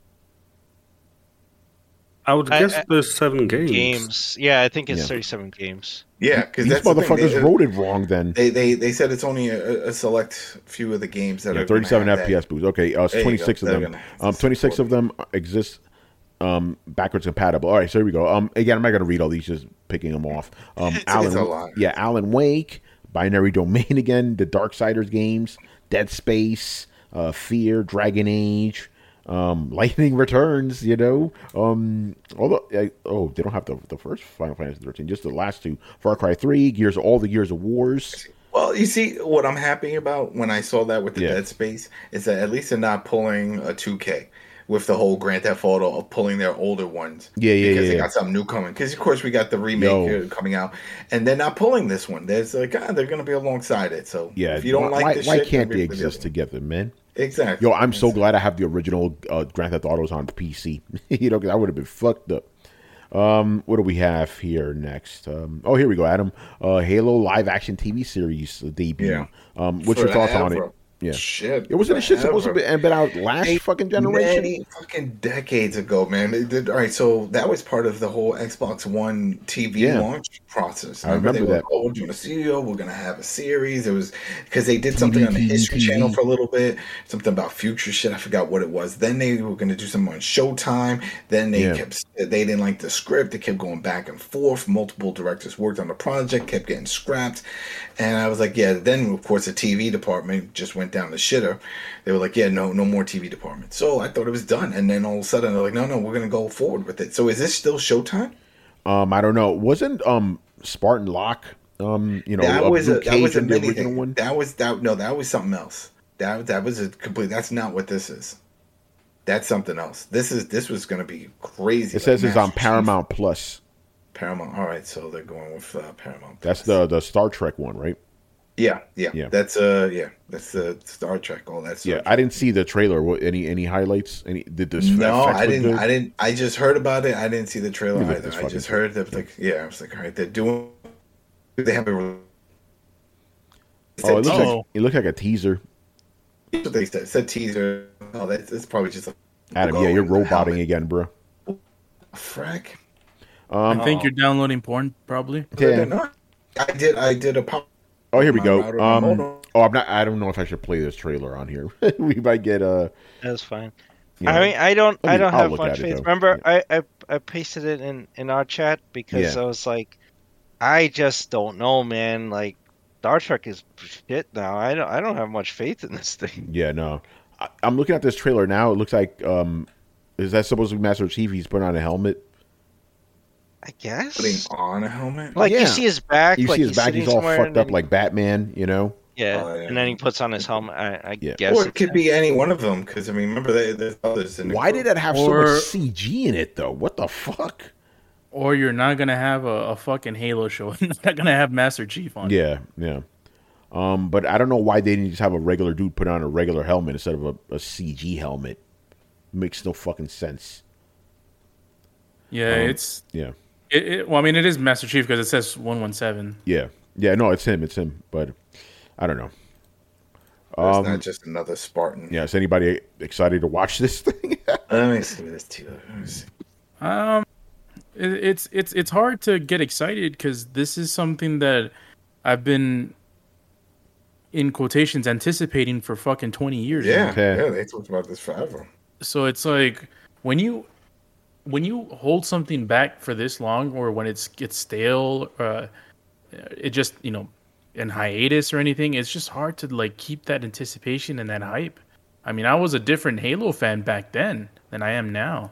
I would I- guess I- there's seven games. Games. Yeah, I think it's Yeah. thirty-seven games. Yeah, because These that's the thing. motherfuckers They- wrote it wrong. Then They they they said it's only a, a select few of the games that yeah, are gonna thirty-seven have F P S that. boost. Okay, uh, There you twenty-six go. of They're them. gonna- Um, twenty-six of them exist um, backwards compatible. All right, so here we go. Um, again, I'm not going to read all these, just picking them off. Um, It's- Alan, it's a lot. yeah, Alan Wake, Binary Domain again, the Darksiders games, Dead Space, uh, Fear, Dragon Age. Um, Lightning Returns, you know. Um, although, I, oh, they don't have the the first Final Fantasy thirteen, just the last two. Far Cry three, Gears, all the Gears of Wars. Well, you see, what I'm happy about when I saw that with the Yeah. Dead Space is that at least they're not pulling a two K with the whole Grand Theft Auto of pulling their older ones. Yeah, yeah, because yeah, they yeah. got something new coming. Because of course we got the remake Yo. uh, coming out, and they're not pulling this one. There's like, ah, they're going to be alongside it. So Yeah, if you don't why, like this why shit, can't then they we- exist together, man? Exactly. Yo, I'm so glad I have the original uh, Grand Theft Autos on P C. You know, 'cause I would have been fucked up. Um, what do we have here next? Um, oh, here we go, Adam. Uh, Halo live action T V series debut. Yeah. Um, what's your thoughts on it? Forever. Yeah. Shit. It wasn't a shit supposed to forever. be been out last Hey, fucking generation. Many fucking decades ago, man. They did, all right, so that was part of the whole Xbox One T V Yeah. launch process. I remember they were, that. Oh, we're doing a serial. We're gonna have a series. It was because they did something on the T V, History T V. Channel for a little bit. Something about future shit. I forgot what it was. Then they were gonna do something on Showtime. Then they Yeah. kept. They didn't like the script. They kept going back and forth. Multiple directors worked on the project. Kept getting scrapped. And I was like, yeah. Then of course the T V department just went down the shitter. They were like, yeah, no, no more T V department. So I thought it was done. And then all of a sudden they're like, no, no, we're gonna go forward with it. So is this still Showtime? Um, I don't know. Wasn't um Spartan Lock um you know That uh, was a Luke that was Cage a in the mini original thing. one? That was that no, that was something else. That that was a complete. That's not what this is. That's something else. This is this was gonna be crazy. It says like it's on Master Chief. Paramount Plus. Paramount. All right, so they're going with uh, Paramount. That's Plus. the the Star Trek one, right? yeah, yeah, Yeah. That's uh, yeah, that's the Star Trek. All that. Star Yeah, Trek. I didn't see the trailer. What, any any highlights? Any did this? No, effects I look didn't. good? I didn't. I just heard about it. I didn't see the trailer Let me look at either. this I fucking just thing. heard that. Like, yeah, I was like, all right, they're doing. They have a. Oh, it looks Oh. like it looked like a teaser. That's what they said. It said teaser. Oh, that's, that's probably just a. Adam, yeah, you're roboting again, bro. Frack. Um, I think you're downloading porn, probably. yeah. No, I did. I did a pop. Oh, here we my go. router. Hold Um, on. oh, I'm not. I don't know if I should play this trailer on here. We might get uh That's fine. you know, I mean, I don't, I mean, I don't I'll have look much at it, faith. though. Remember, I, I, I pasted it in, in our chat because Yeah. I was like, I just don't know, man. Like, Star Trek is shit now. I don't, I don't have much faith in this thing. yeah, no. I, I'm looking at this trailer now. It looks like um, is that supposed to be Master Chief? He's putting on a helmet. I guess. Putting on a helmet. Like Yeah. you see his back. You like see his back. sitting He's all somewhere, fucked and up then- like Batman. You know. yeah, Oh, yeah. and then he puts on his helmet. I, I Yeah. guess. Or it it's- could be any one of them. Because I mean, remember they, there's others. In the Why crew. did that have so Or- much C G in it though? What the fuck? Or you're not gonna have a, a fucking Halo show. You're not gonna have Master Chief on. Yeah, yeah. Um, but I don't know why they didn't just have a regular dude put on a regular helmet instead of a, a C G helmet. Makes no fucking sense. Yeah, Um, it's. Yeah, It, it, well, I mean, it is Master Chief because it says one one seven. yeah, yeah. No, it's him. It's him. But I don't know. It's Um, not just another Spartan. yeah, is anybody excited to watch this thing? Let me see this too. Let me see. Um, it, it's it's it's hard to get excited because this is something that I've been in quotations anticipating for fucking twenty years. Yeah, now. Okay. yeah, they talked about this forever. So it's like when you when you hold something back for this long, or when it's gets stale, uh, it just you know in hiatus or anything, it's just hard to like keep that anticipation and that hype. I mean, I was a different Halo fan back then than I am now.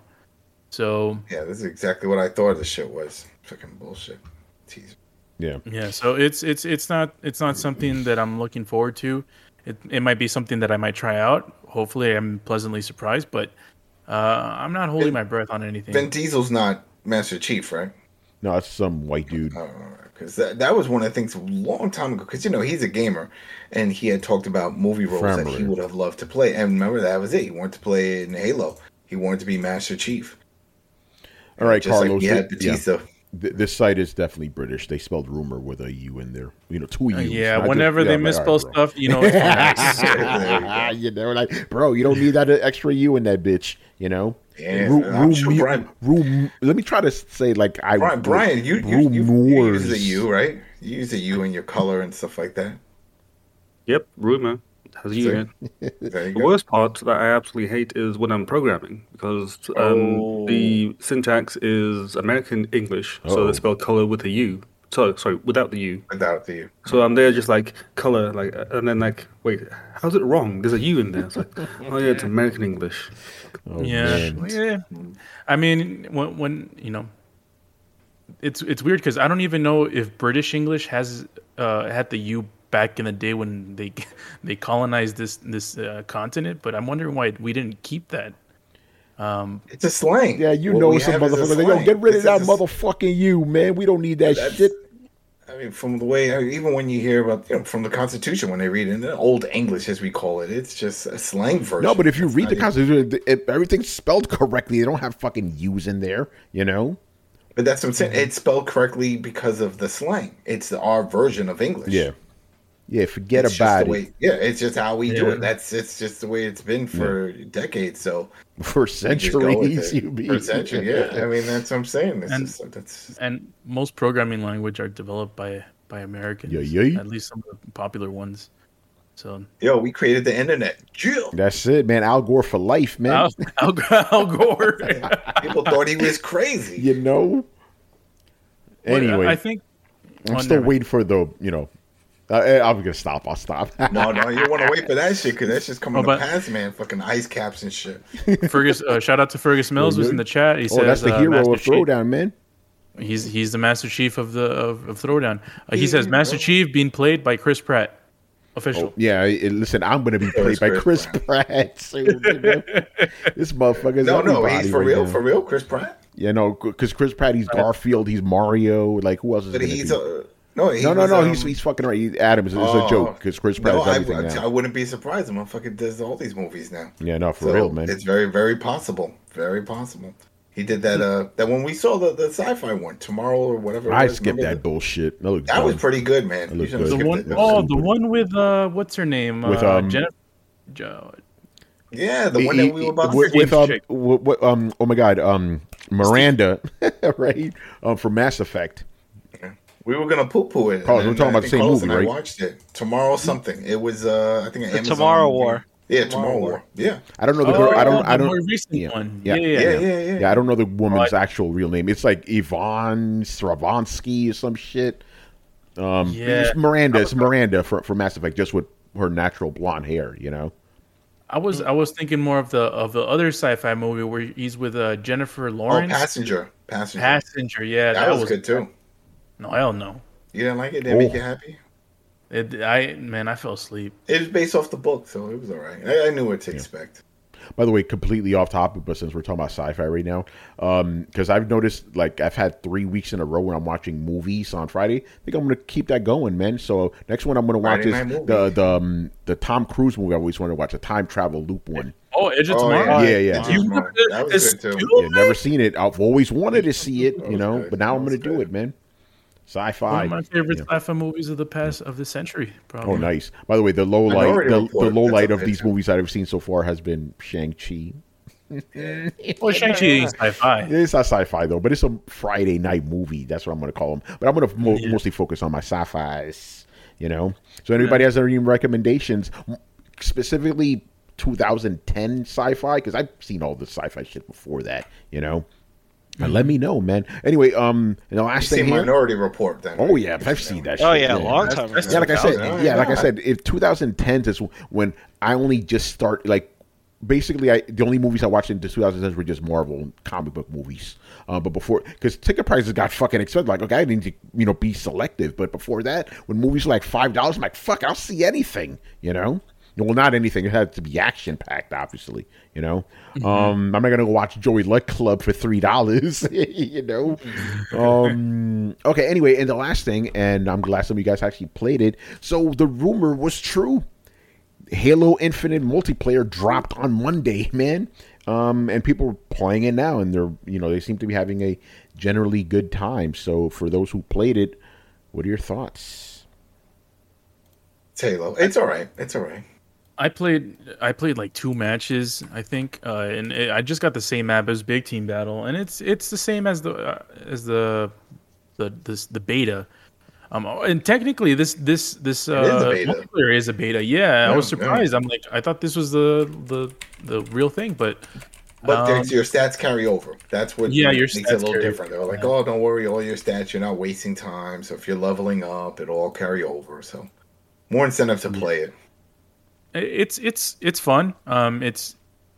So Yeah, this is exactly what I thought the shit was. Fucking bullshit. Teaser. Yeah. yeah, so it's it's it's not it's not something that I'm looking forward to. It it might be something that I might try out. Hopefully, I'm pleasantly surprised, but uh, I'm not holding Vin- my breath on anything. Vin Diesel's not Master Chief, right? No, it's some white dude. Because that, that was one of the things a long time ago. Because, you know, he's a gamer. And he had talked about movie roles that he Family. would have loved to play. And remember, that was it. He wanted to play in Halo. He wanted to be Master Chief. All right, Just like Carlos. we had th- yeah. Batista. Th- This site is definitely British. They spelled rumor with a U in there. You know, two U's. Uh, yeah, not just- whenever yeah, they I'm like, misspell all right, bro. stuff, you know, it's fine. you know, like, bro, you don't need that extra U in that bitch. You know, Yeah, Ru- I'm ru- sure mu- Brian- ru- let me try to say like I. Brian, Brian you, you, you, you rumors. use a U, right? You use a U in your color and stuff like that. Yep, rumor has you in it. There you The go. worst part that I absolutely hate is when I'm programming because um, Oh. the syntax is American English, so Uh-oh. they spell color with a U. So sorry, without the U. Without the U. So I'm there just like color, like, and then like, wait, how's it wrong? There's a U in there. It's like, oh yeah, it's American English. Oh, yeah, man. yeah. I mean, when when you know, it's it's weird because I don't even know if British English has uh, had the U back in the day when they they colonized this this uh, continent, but I'm wondering why we didn't keep that. Um, It's a slang. Yeah, you What know we some have is a motherfucker. Yo, slang. get rid of This that is a- motherfucking U, man. We don't need that That's- shit. I mean, from the way, even when you hear about, you know, from the Constitution, when they read it in the Old English, as we call it, it's just a slang version. No, but if you It's read not the even- Constitution, th- if everything's spelled correctly. They don't have fucking U's in there, you know? But that's what I'm Mm-hmm. saying. It's spelled correctly because of the slang. It's the, our version of English. Yeah. Yeah, forget It's just about the it. way, yeah, it's just how we do Yeah. it. That's it's just the way it's been for decades. So For we just go with centuries, it. you mean. For centuries, yeah. I mean, that's what I'm saying. It's And- just, that's and most programming language are developed by by Americans. Yeah, yeah. At least some of the popular ones. So yo, we created the internet. Jill. That's it, man. Al Gore for life, man. Al, Al, Al Gore. People thought he was crazy. You know? But Anyway, I think I'm oh, still never- waiting for the, you know, uh, I'm going to stop. I'll stop. No, no, you want to wait for that shit because that's just coming Oh, but- to pass, man. Fucking ice caps and shit. Fergus. Uh, shout out to Fergus Mills who's in the chat. He oh, says that's the uh, hero Master of Chief- Throwdown, man. He's he's the Master Chief of the of, of Throwdown. Uh, he Yeah, says Master bro. Chief being played by Chris Pratt, official. Oh, yeah, it- listen, I'm going to be played it's by Chris Chris Pratt. soon, you know? This motherfucker's No, no, everybody he's for right real, now. for real, Chris Pratt. Yeah, no, because Chris Pratt, he's Garfield, he's Mario. Like, who else is But going to he's be? a no, he No, no, was, no. um, he's he's fucking right. He, Adams. It's oh, a joke because Chris Pratt No, does I, everything I now. wouldn't be surprised. The motherfucker does all these movies now. Yeah, no, for So real, man. It's very, very possible. Very possible. He did that. Uh, that when we saw the, the sci-fi one, Tomorrow or whatever. it I was, skipped remember that bullshit. That, looked That was dumb. pretty good, man. That You looked shouldn't good. The skip one, that. That oh, was the good. one with uh, what's her name? With, uh, um, Jennifer. Jo- Yeah, the one He- that we were about to with, see. with um, chick. with, with, um, oh my god, um, Miranda, right? Um, for Mass Effect. We were gonna poo poo it. Carlos, and we're talking I about the think same Carlos movie, and I right? watched it. Tomorrow something. It was uh I think an The Amazon Tomorrow thing. War. Yeah, Tomorrow Tomorrow War. War. Yeah. I don't know the Oh, girl. I don't. I the don't. more recent yeah, one. Yeah, Yeah, yeah, Yeah, yeah. yeah, yeah. Yeah, I don't know the woman's Oh, I- actual real name. It's like Yvonne Stravinsky or some shit. Um, Yeah. it's Miranda. It's Miranda for for Mass Effect, just with her natural blonde hair. You know. I was I was thinking more of the of the other sci-fi movie where he's with uh, Jennifer Oh, Lawrence. Passenger. Passenger. Passenger, yeah, that, was, good too. No, hell no. You didn't like it? Didn't make Oh. you happy? It, I man, I fell asleep. It was based off the book, so it was all right. I, I knew what to expect. By the way, completely off topic, but since we're talking about sci-fi right now, because I've noticed, like, I've had three weeks in a row when I'm watching movies on Friday. I think I'm going to keep that going, man. So next one I'm going to watch Friday is night movie. the the um, the Tom Cruise movie I always wanted to watch, the time travel loop one. Oh, Edge of Oh, Tomorrow. Yeah, yeah. Edge of Tomorrow. That was good too. Yeah, never seen it. I've always wanted to see it, you was know, good. but now That I'm was going to do good. it, man. One Sci-fi. of my favorite Yeah. sci-fi movies of the past of the century. Probably. Oh, nice. By the way, the low light, Minority the, Report, the low that's light up of there, these too. movies that I've seen so far has been Shang-Chi. Well, Shang-Chi ain't sci-fi. It's not sci-fi though, but it's a Friday night movie. That's what I'm going to call them. But I'm going to mo- Yeah. mostly focus on my sci-fis. You know. So anybody has any recommendations, specifically two thousand ten sci-fi? Because I've seen all the sci-fi shit before that. You know. And let me know, man. Anyway, um, and the last You thing see here. Minority Report, then. Oh yeah, I've seen that. Oh shit, yeah, a long time ago. Yeah, like I said, Oh, yeah, like I God. said, if twenty ten is when I only just start like basically I the only movies I watched in the twenty tens were just Marvel comic book movies. Uh, but before, because ticket prices got fucking expensive, like okay, I didn't you know be selective. But before that, when movies were like five dollars, I'm like fuck, I'll see anything, you know. Well, not anything. It had to be action packed, obviously. You know, mm-hmm. um, I'm not gonna go watch Joey Luck Club for three dollars. You know. um, okay. Anyway, and the last thing, and I'm glad some of you guys actually played it. So the rumor was true. Halo Infinite multiplayer dropped on Monday, man. Um, and people are playing it now, and they're you know they seem to be having a generally good time. So for those who played it, what are your thoughts? It's Halo. It's all right. It's all right. I played I played like two matches, I think, uh, and it, I just got the same map as Big Team Battle, and it's it's the same as the uh, as the the this, the beta. Um, and technically, this this this uh, is a beta. multiplayer is a beta. Yeah, Yeah, I was surprised. yeah. I'm like, I thought this was the the the real thing, but But um, there's your stats carry over. That's what Yeah, your makes it a stats little carry different. They're over, like, yeah. oh, don't worry, all your stats, you're not wasting time. So if you're leveling up, it'll all carry over. So more incentive to play it. it's it's it's fun. Um, it's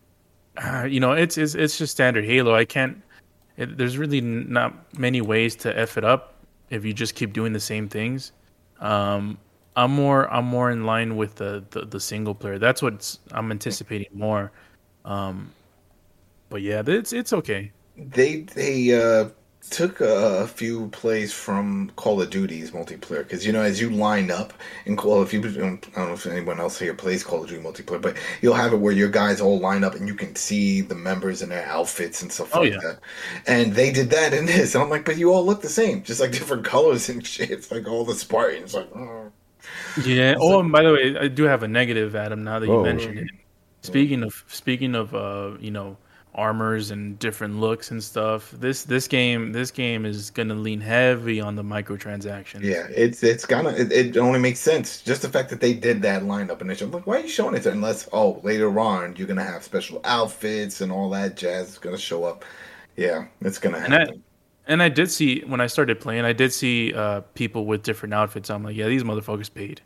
uh, you know, it's it's it's just standard Halo. I can't. It, there's really not many ways to f it up if you just keep doing the same things. Um, I'm more I'm more in line with the, the, the single player. That's what I'm anticipating more. Um, but yeah, it's it's okay. They they uh, took a, a few plays from Call of Duty's multiplayer because you know as you line up in Call of Duty, I don't know if anyone else here plays Call of Duty multiplayer, but you'll have it where your guys all line up and you can see the members in their outfits and stuff Oh, like yeah. that. And they did that in this, and I'm like, but you all look the same, just like different colors and shit. It's like all the Spartans, like. Oh. Yeah. Oh, and by the way, I do have a negative, Adam. Now that you Oh. mentioned it. Speaking of speaking of uh, you know, armors and different looks and stuff, this this game this game is gonna lean heavy on the microtransactions. Yeah, it's it's gonna it, it only makes sense. Just the fact that they did that lineup and I'm like, why are you showing it? Unless oh later on you're gonna have special outfits and all that jazz is gonna show up. Yeah, it's gonna And I, happen. and I did see when I started playing, I did see uh, people with different outfits. I'm like, yeah, these motherfuckers paid.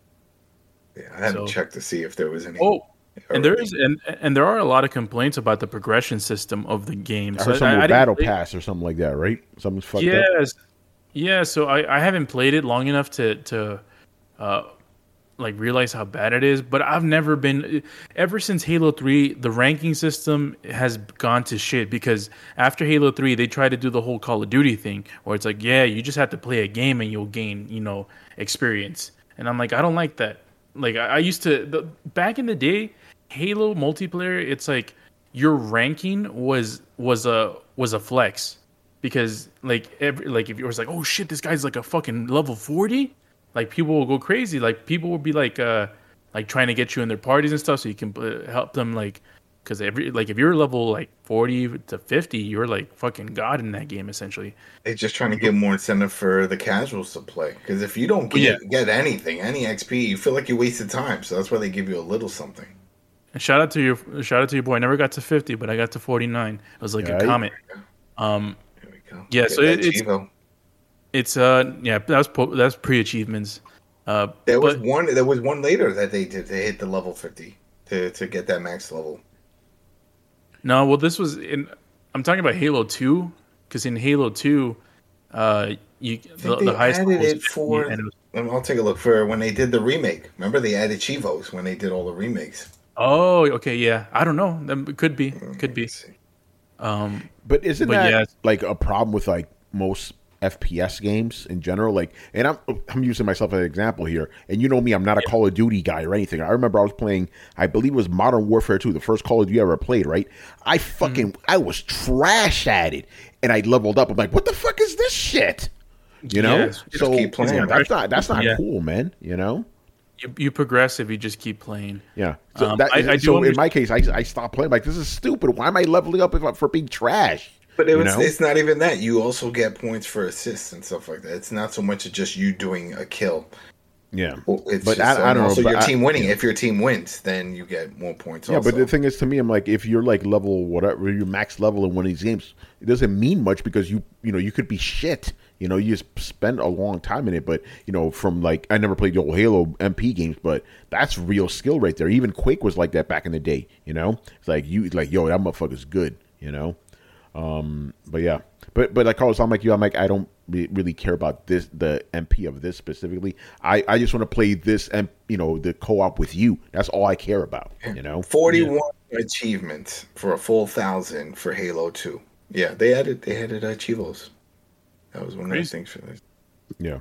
Yeah, I haven't so- checked to see if there was any. Oh, and there already. is and and there are a lot of complaints about the progression system of the game. I So heard something I, I with didn't Battle play- Pass or something like that, right? Something's fucked up. Yes, yeah. So I, I haven't played it long enough to to uh, like realize how bad it is. But I've never been ever since Halo three. The ranking system has gone to shit because after Halo three, they tried to do the whole Call of Duty thing where it's like, yeah, you just have to play a game and you'll gain, you know, experience. And I'm like, I don't like that. Like I, I used to the, back in the day, Halo multiplayer. It's like your ranking was was a was a flex because like every like if you was like, oh shit, this guy's like a fucking level forty, like people will go crazy. Like people will be like uh like trying to get you in their parties and stuff so you can uh, help them like because every like if you're level like forty to fifty, you're like fucking god in that game essentially. They're just trying to give more incentive for the casuals to play. Because if you don't get, Yeah. get anything, any X P, you feel like you wasted time. So that's why they give you a little something. And shout out to your shout out to your boy. I never got to fifty, but I got to forty-nine. It was like Yeah, a comment. Um, There we go. Yeah, Get so that it- it's- Chivo. it's uh yeah, that was po- that's pre achievements. Uh, There was but- one. There was one later that they did. They hit the level fifty to to get that max level. No, well, this was in. I'm talking about Halo two, because in Halo two, uh, you the, think the they highest added level was it fifty, for- and it was- Um, I'll take a look for when they did the remake. Remember they added Chivos when they did all the remakes. oh, okay, yeah. I don't know. That it could be, could be. Let's see. Um, But isn't But that yeah. like a problem with like most F P S games in general? Like, and I'm I'm using myself as an example here. And you know me, I'm not a Call of Duty guy or anything. I remember I was playing, I believe it was Modern Warfare two, the first Call of Duty I ever played. Right? I fucking I was trash at it, and I leveled up. I'm like, what the fuck is this shit? You know? Yes. so keep playing. yeah, that's not that's not Yeah. cool, man. You know? You, you progress if you just keep playing. Yeah. So, Um, that, I- I do so in under- my case, I, I stopped playing. Like, this is stupid. Why am I leveling up if I, for being trash? But it You was, know? it's not even that. You also get points for assists and stuff like that. It's not so much as just you doing a kill. Yeah. Well, It's But just, I- I and don't know, also but your I- team winning. If your team wins, then you get more points. Yeah, also. but the thing is, to me, I'm like, if you're like level whatever, you're max level in one of these games, it doesn't mean much because you, you know, you could be shit. You know, you just spend a long time in it. But you know, from like, I never played the old Halo M P games, but that's real skill right there. Even Quake was like that back in the day. You know, it's like you, like, yo, that motherfucker's good. You know, um, but yeah, but but like Carlos, I'm like you, I'm like, I don't re- really care about this, the M P of this specifically. I I just want to play this, and you know, the co-op with you. That's all I care about. You know. forty-one achievements for a full thousand for Halo two. Yeah, they added they added Achievos. That was one of the Crazy. things for this. Yeah.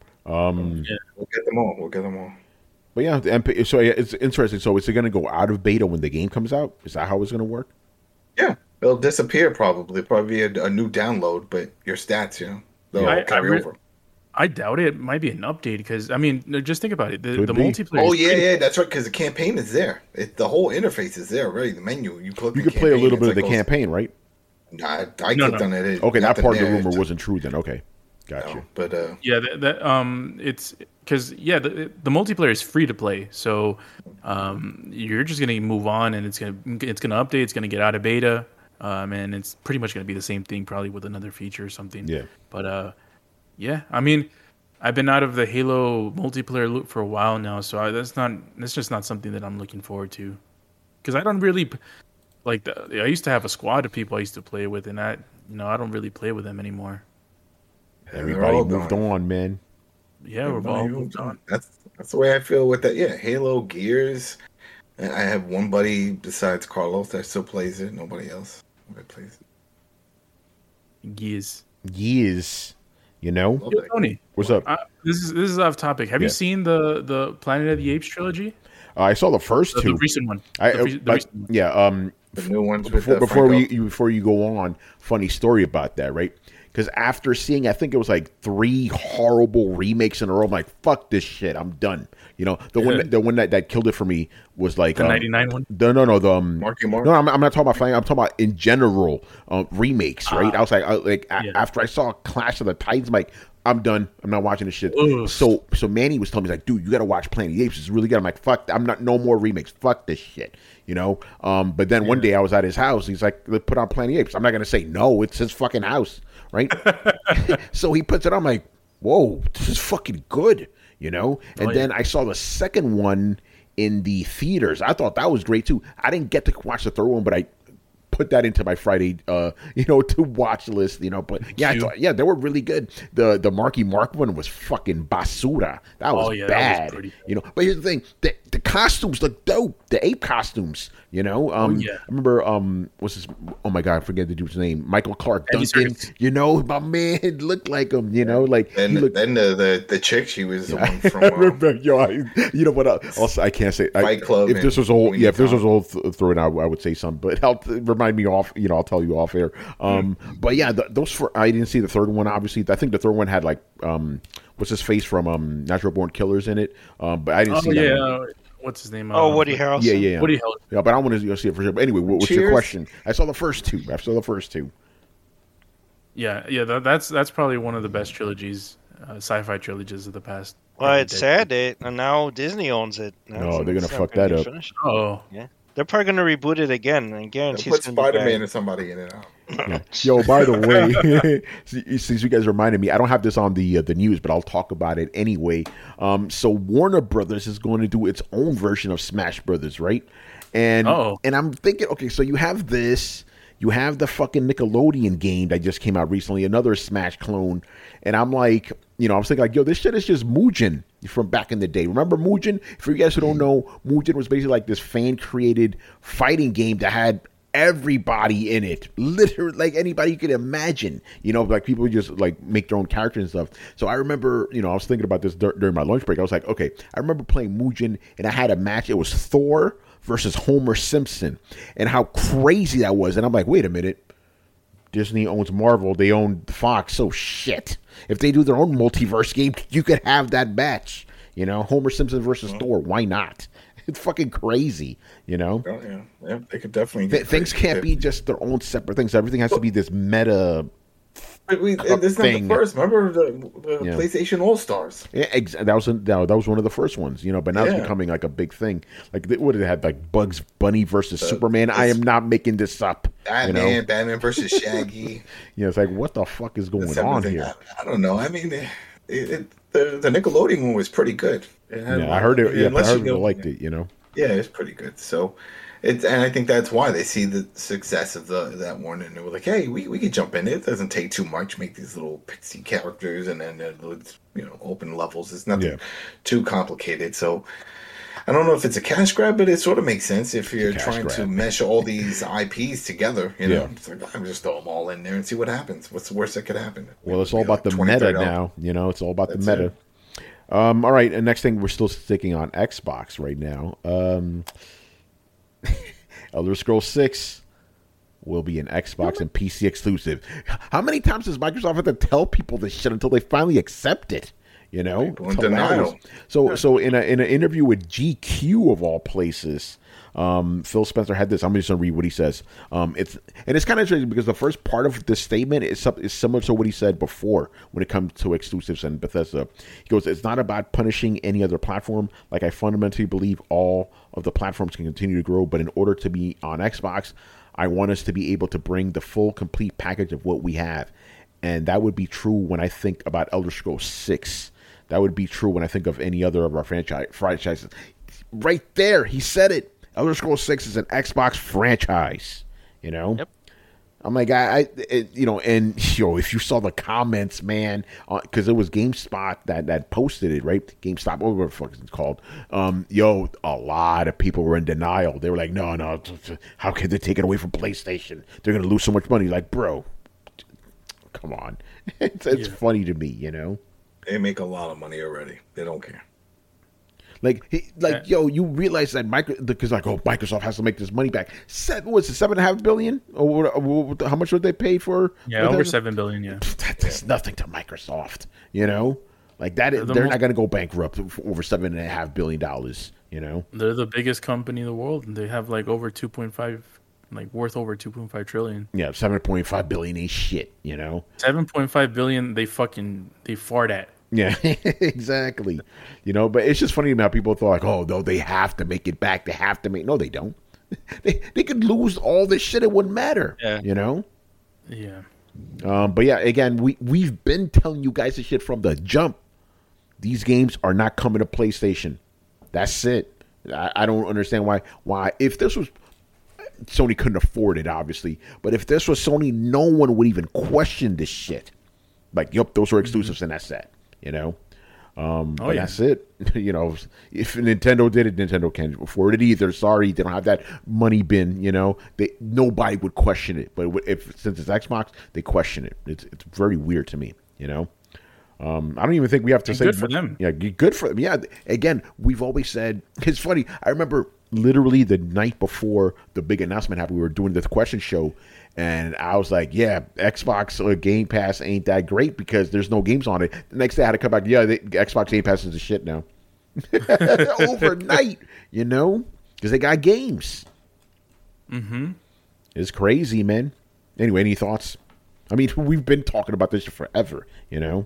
Um, We'll get them all. We'll get them all. But yeah, the M P, so yeah, it's interesting. So is it going to go out of beta when the game comes out? Is that how it's going to work? Yeah, they'll disappear probably. Probably be a, a new download, but your stats, you know, they'll Yeah, I- I carry re- over. I doubt it. It might be an update because I mean, no, just think about it. The, Could the be. multiplayer. Oh is yeah, free- yeah, that's right. Because the campaign is there. It, the whole interface is there already. The menu you click. You the could play a campaign, little it's bit of the like those- campaign, right? Nah, I, I No, clicked no. on it. Okay, that nothing part of the there. rumor It's- wasn't true then. Okay, gotcha. no, but uh, Yeah, that, that um, it's because yeah, the, the multiplayer is free to play, so um, you're just gonna move on, and it's gonna it's gonna update, it's gonna get out of beta, um, and it's pretty much gonna be the same thing, probably with another feature or something. Yeah. But uh, yeah, I mean, I've been out of the Halo multiplayer loop for a while now, so I, that's not that's just not something that I'm looking forward to, because I don't really like the, I used to have a squad of people I used to play with, and I you know I don't really play with them anymore. they're Everybody all moved gone. on, man. Yeah, we're all moved on. That's that's the way I feel with that. Yeah, Halo, Gears. And I have one buddy besides Carlos that still plays it. Nobody else that plays it. Gears. Years, you know. Love Yo, that. Tony, What's up? uh, this is this is off topic. Have Yeah. you seen the the Planet of the Apes trilogy? Uh, I saw the first The, two. the recent one. I, The, uh, re- the I- recent one. yeah. Um, The new ones with before uh, before we Franco. you- before you go on, funny story about that, right? Because after seeing, I think it was like three horrible remakes in a row, I'm like, fuck this shit, I'm done. You know, the one Yeah. that, the one that, that killed it for me was like The um, ninety-nine one. The, no, no, the um, Marky Mark? No, I'm, I'm not talking about fighting. I'm talking about in general uh, remakes, right? I was like, I, like a- yeah. after I saw Clash of the Titans, I'm like, I'm done. I'm not watching this shit. Ugh. So, so Manny was telling me, he's like, dude, you got to watch Planet of the Apes. It's really good. I'm like, fuck, I'm not no more remakes. Fuck this shit, you know. Um, but then one day I was at his house. He's like, let's put on Planet of the Apes. I'm not gonna say no. It's his fucking house, right? So he puts it on. I'm like, whoa, this is fucking good, you know. And Oh, then yeah. I saw the second one in the theaters. I thought that was great too. I didn't get to watch the third one, but I put that into my Friday, uh, you know, to watch list, you know. But yeah, I Cute. thought, yeah, they were really good. The the Marky Mark one was fucking basura. That was Oh, yeah, that was bad, pretty you know. But here's the thing: the the costumes look dope. The ape costumes, you know. Um, Oh, yeah. I remember, um, what's his? Oh my god, I forget the dude's name. Michael Clark Andy Duncan. Serkis. You know, my man looked like him. You know, like Then, he looked. then the, the the chick, she was the one from I uh, remember, yo, I, you know what? Uh, also, I can't say I, Fight Club If this and was old, Queen yeah, if this was Tom. old th- throwing out, I would say something. But help remind me off. You know, I'll tell you off air. Um, but yeah, th those for I didn't see the third one. Obviously, I think the third one had like um, what's his face from um, Natural Born Killers in it. Um, but I didn't Oh see yeah, that. One. uh, what's his name? Oh, Uh, Woody Harrelson. Yeah, yeah, yeah. Woody Harrelson. Yeah, but I want to go see it for sure. But anyway, what, what's your Cheers. question? I saw the first two. I saw the first two. Yeah, yeah. That, that's that's probably one of the best trilogies, uh, sci-fi trilogies of the past. Well, uh, it's decade. sad that and now Disney owns it. Now No, it's- they're gonna it's not fuck gonna that be up. finished. Oh, They're probably gonna reboot it again, and I They'll guarantee put it's gonna be Spider bad. Man or somebody in it. Yeah. Yo, by the way, since you guys reminded me, I don't have this on the uh, the news, but I'll talk about it anyway. Um, so Warner Brothers is going to do its own version of Smash Brothers, right? And Oh. and I'm thinking, okay, so you have this, you have the fucking Nickelodeon game that just came out recently, another Smash clone, and I'm like, you know, I was thinking like, yo, this shit is just Mugen from back in the day. Remember Mugen? For you guys who don't know, Mugen was basically like this fan-created fighting game that had everybody in it, literally like anybody you could imagine, you know, like people would just like make their own characters and stuff. So I remember, you know, I was thinking about this dur- during my lunch break. I was like, okay, I remember playing Mugen and I had a match. It was Thor versus Homer Simpson and how crazy that was. And I'm like, wait a minute. Disney owns Marvel. They own Fox. So shit. If they do their own multiverse game, you could have that match. You know, Homer Simpson versus mm-hmm. Thor. Why not? It's fucking crazy. You know. Oh, yeah, yeah, they could definitely. Th- things can't be just their own separate things. Everything has to be this meta. But we, it's not the first. Remember the, the yeah. PlayStation All Stars? Yeah, ex- that was a, that was one of the first ones, you know. But now yeah. it's becoming like a big thing. Like they would have had like Bugs Bunny versus uh, Superman. I am not making this up. Batman, you know? Batman versus Shaggy. Yeah, it's like what the fuck is going on here? I, I don't know. I mean, it, it, the the Nickelodeon one was pretty good. It had, yeah, I heard it. Yeah, I heard you know, liked it. You know. Yeah, it's pretty good. So. It's, and I think that's why they see the success of the that one, and they were like, "Hey, we, we could jump in. It doesn't take too much. Make these little pixie characters, and then uh, you know, open levels. It's nothing yeah. too complicated." So I don't know if it's a cash grab, but it sort of makes sense if you're trying grab. to mesh all these I Ps together. You know, yeah. it's like I'm just throw them all in there and see what happens. What's the worst that could happen? Well, it's all about like the meta now. You know, it's all about that's the meta. Um, all right, and next thing, we're still sticking on Xbox right now. Um, Elder Scrolls six will be an Xbox and P C exclusive. How many times does Microsoft have to tell people this shit until they finally accept it? You know, denial. So, so in a in an interview with G Q of all places, um, Phil Spencer had this. I'm just going to read what he says. Um, it's and it's kind of interesting because the first part of this statement is is similar to what he said before when it comes to exclusives and Bethesda. He goes, "It's not about punishing any other platform. Like I fundamentally believe all of the platforms can continue to grow, but in order to be on Xbox, I want us to be able to bring the full, complete package of what we have, and that would be true when I think about Elder Scrolls six." That would be true when I think of any other of our franchise franchises. Right there, he said it. Elder Scrolls six is an Xbox franchise. You know? Yep. I'm like, I, I it, you know, and yo, if you saw the comments, man, because uh, it was GameSpot that, that posted it, right? GameStop, whatever the fuck it's called. Um, yo, a lot of people were in denial. They were like, no, no, how can they take it away from PlayStation? They're going to lose so much money. Like, bro, come on. It's, it's yeah. funny to me, you know? They make a lot of money already. They don't care. Like, he, like, yo, you realize that micro because like, oh, Microsoft has to make this money back. Seven, what's it, seven and a half billion? Or, or, or how much would they pay for? Yeah, over seven billion. Yeah, that's yeah. nothing to Microsoft. You know, like that. They're, the they're most, not going to go bankrupt for over seven and a half billion dollars. You know, they're the biggest company in the world, and they have like over two point five. Like worth over two point five trillion. Yeah, seven point five billion ain't shit. You know, seven point five billion. They fucking they fart at. Yeah, exactly. You know, but it's just funny how people thought like, oh, no, they have to make it back. They have to make. No, they don't. they they could lose all this shit. It wouldn't matter. Yeah. You know. Yeah. Um. But yeah, again, we we've been telling you guys this shit from the jump. These games are not coming to PlayStation. That's it. I, I don't understand why. Why if this was. Sony couldn't afford it, obviously. But if this was Sony, no one would even question this shit. Like, yep, those are exclusives, mm-hmm. and that's that. You know, um, oh, but yeah. that's it. You know, if Nintendo did it, Nintendo can't afford it either. Sorry, they don't have that money bin. You know, they nobody would question it. But if since it's Xbox, they question it. It's it's very weird to me. You know, um, I don't even think we have to and say good for them. Yeah, good for them. Yeah, again, we've always said it's funny. I remember literally the night before the big announcement happened, we were doing this question show. And I was like, yeah, Xbox or Game Pass ain't that great because there's no games on it. The next day I had to come back, yeah, the Xbox Game Pass is a shit now. Overnight, you know, because they got games. Mm-hmm. It's crazy, man. Anyway, any thoughts? I mean, we've been talking about this forever, you know.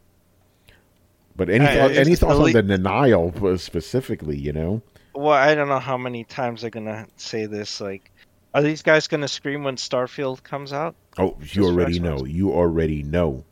But any, I, thought, I any thoughts on the denial specifically, you know? Well, I don't know how many times they're going to say this, like, are these guys going to scream when Starfield comes out? Oh, you Just already know. You already know.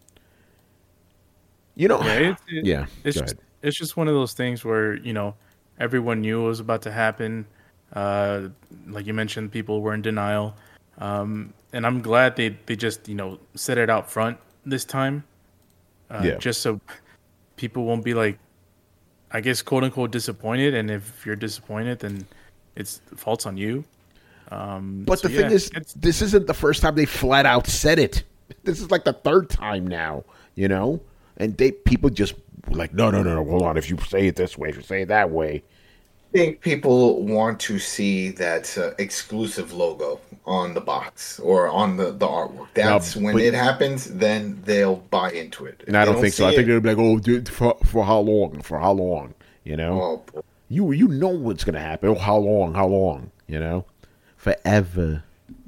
You know. Yeah, it, it, yeah it's, just, it's just one of those things where, you know, everyone knew it was about to happen. Uh, like you mentioned, people were in denial. Um, and I'm glad they, they just, you know, said it out front this time. Uh, yeah. Just so people won't be like, I guess, quote unquote, disappointed. And if you're disappointed, then it's the fault's on you. Um, but so the yeah, thing is, it's... this isn't the first time they flat out said it. This is like the third time now, you know? And they people just were like, no, no, no, no, hold on. If you say it this way, if you say it that way, think people want to see that uh, exclusive logo on the box or on the, the artwork. That's No, when but- it happens, then they'll buy into it. If And I they don't think so. I see think it- they'll be like, "Oh, dude, for, for how long? For how long?" You know, oh, boy. you you know what's gonna happen. Oh, how long? How long? You know, forever.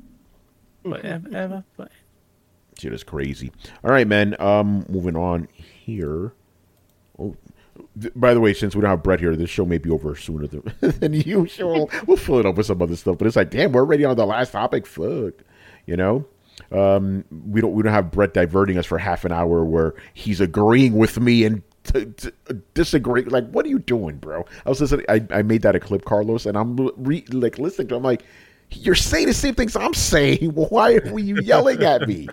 Forever, ever, forever. Shit is crazy. All right, man. Um, moving on here. Oh, th- by the way, since we don't have Brett here, this show may be over sooner than, than usual. We'll fill it up with some other stuff. But it's like, damn, we're already on the last topic. Fuck, you know. Um, we don't we don't have Brett diverting us for half an hour where he's agreeing with me and t- t- disagreeing. Like, what are you doing, bro? I was listening. I, I made that a clip, Carlos, and I'm re- like listening to. It, I'm like. You're saying the same things I'm saying. Why are you yelling at me?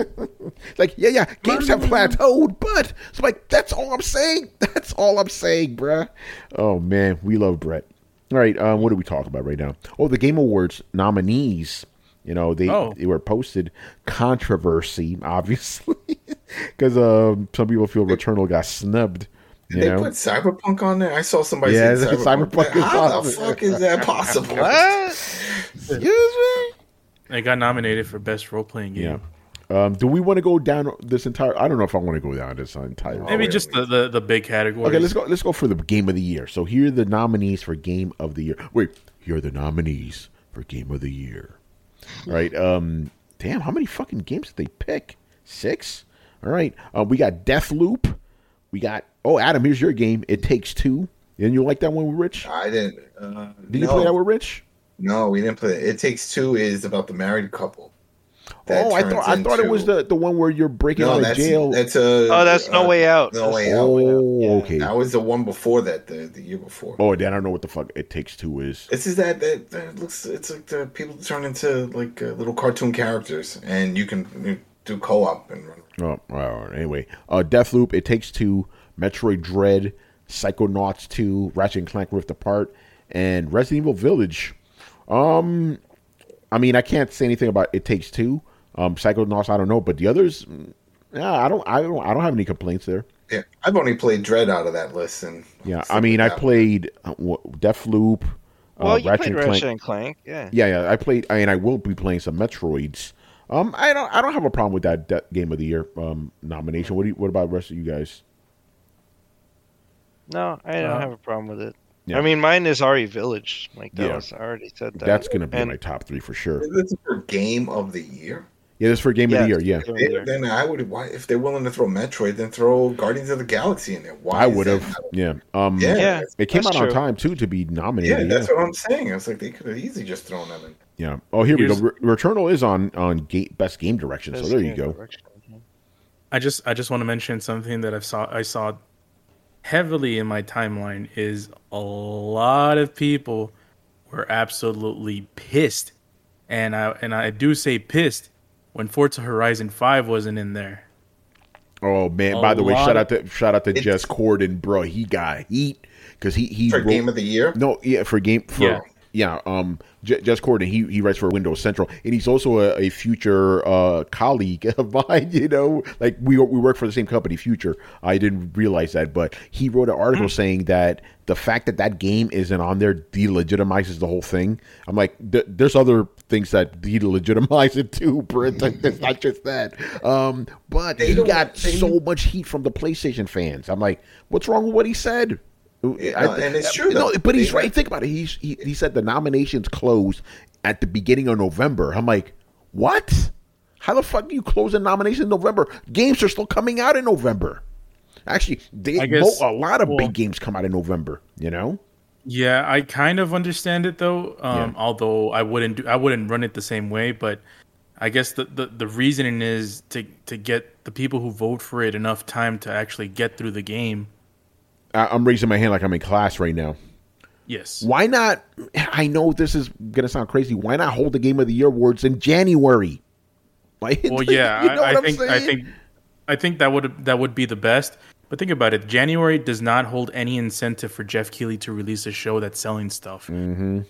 Like, yeah, yeah, games have plateaued, but it's like that's all I'm saying. That's all I'm saying, bruh. Oh man, we love Brett. All right, um, what do we talk about right now? Oh, the Game Awards nominees. You know, they Oh. they were posted. Controversy, obviously, because um, some people feel Returnal got snubbed. You Did they know, put Cyberpunk on there? I saw somebody Yeah, say Cyberpunk. Cyberpunk is How on the there. fuck is that possible? What? excuse me. They got nominated for best role playing game. Yeah. Um, do we want to go down this entire? I don't know if I want to go down this entire. Maybe just the, the, the big categories. Okay, let's go. Let's go for the Game of the Year. So here are the nominees for Game of the Year. Wait, here are the nominees for Game of the Year. All right. Um, damn, how many fucking games did they pick? Six. All right. Uh, we got Deathloop. We got. Oh, Adam, here's your game. It Takes Two. Didn't you like that one with Rich? I didn't. Uh, Did you no, play that with Rich? No, we didn't play it. It Takes Two is about the married couple. that Oh, I turns thought I thought it was into- the, the one where you're breaking No, out of that's jail. that's a. Oh, that's No uh, Way Out. No Way Out. oh, okay. That was the one before that, the, the year before. Oh, then I don't know what the fuck It Takes Two is. This is that, that that looks. It's like the people turn into like uh, little cartoon characters, and you can you do co-op and run. Oh, well, anyway, uh, Deathloop, It Takes Two, Metroid Dread, Psychonauts two, Ratchet and Clank Rift Apart, and Resident Evil Village. Um, I mean, I can't say anything about It Takes Two. Um, Psychonauts, I don't know, but the others, mm, yeah, I don't, I don't, I don't have any complaints there. Yeah, I've only played Dread out of that list, and Yeah, stuff I mean, like I that. played uh, what, Deathloop. Well, uh, you Ratchet played and Ratchet Clank. and Clank, yeah. Yeah, yeah, I played, and I will be playing some Metroids. Um, I don't, I don't have a problem with that, that Game of the Year um nomination. What do you, what about the rest of you guys? No, I don't Uh, have a problem with it. Yeah. I mean, mine is Ari Village. Like that Yeah. was I already said that. That's gonna be And- my top three for sure. This is for Game of the Year. Yeah, this is for Game of the Year. Yeah, Yeah, Game of the Year. Then I would. Why, if they're willing to throw Metroid, then throw Guardians of the Galaxy in there. Why I is would that have. not- Yeah. Um, Yeah, Yeah. It came That's out on true. time too to be yeah, nominated. Yeah, that's what I'm saying. I was like, they could have easily just thrown them in. yeah. Oh, here we Here's- go. Re- Returnal is on on ga- best game direction. So Best there you game go. direction. I just I just want to mention something that I saw I saw heavily in my timeline is a lot of people were absolutely pissed, and I and I do say pissed when Forza Horizon five wasn't in there. Oh man! A By the way, lot shout of- out to shout out to It's- Jess Corden, bro. He got heat because he he For wrote- Game of the Year? No, yeah, for game for yeah. Yeah. um, J- Jess Corden, he he writes for Windows Central, and he's also a, a future uh, colleague of mine. You know, like we we work for the same company, Future. I didn't realize that, but he wrote an article saying that the fact that that game isn't on there delegitimizes the whole thing. I'm like, th- there's other things that delegitimize it too, Britt. It's not just that. Um, but They he don't- got they- so much heat from the PlayStation fans. I'm like, what's wrong with what he said? Yeah, I- and it's true, No, though. but he's They- right. Think about it. He's, he he said the nominations closed at the beginning of November. I'm like, what? How the fuck do you close a nomination in November? Games are still coming out in November. Actually, they, I guess- mo- a lot of well- big games come out in November. You know? Yeah, I kind of understand it though. Um, Yeah. Although I wouldn't do, I wouldn't run it the same way. But I guess the, the, the reasoning is to to get the people who vote for it enough time to actually get through the game. I, I'm raising my hand like I'm in class right now. Yes. Why not? I know this is gonna sound crazy. Why not hold the Game of the Year awards in January? Like, Well, yeah, you know I, what I I'm think I saying? think I think that would that would be the best. But think about it. January does not hold any incentive for Jeff Keighley to release a show that's selling stuff. Mm-hmm.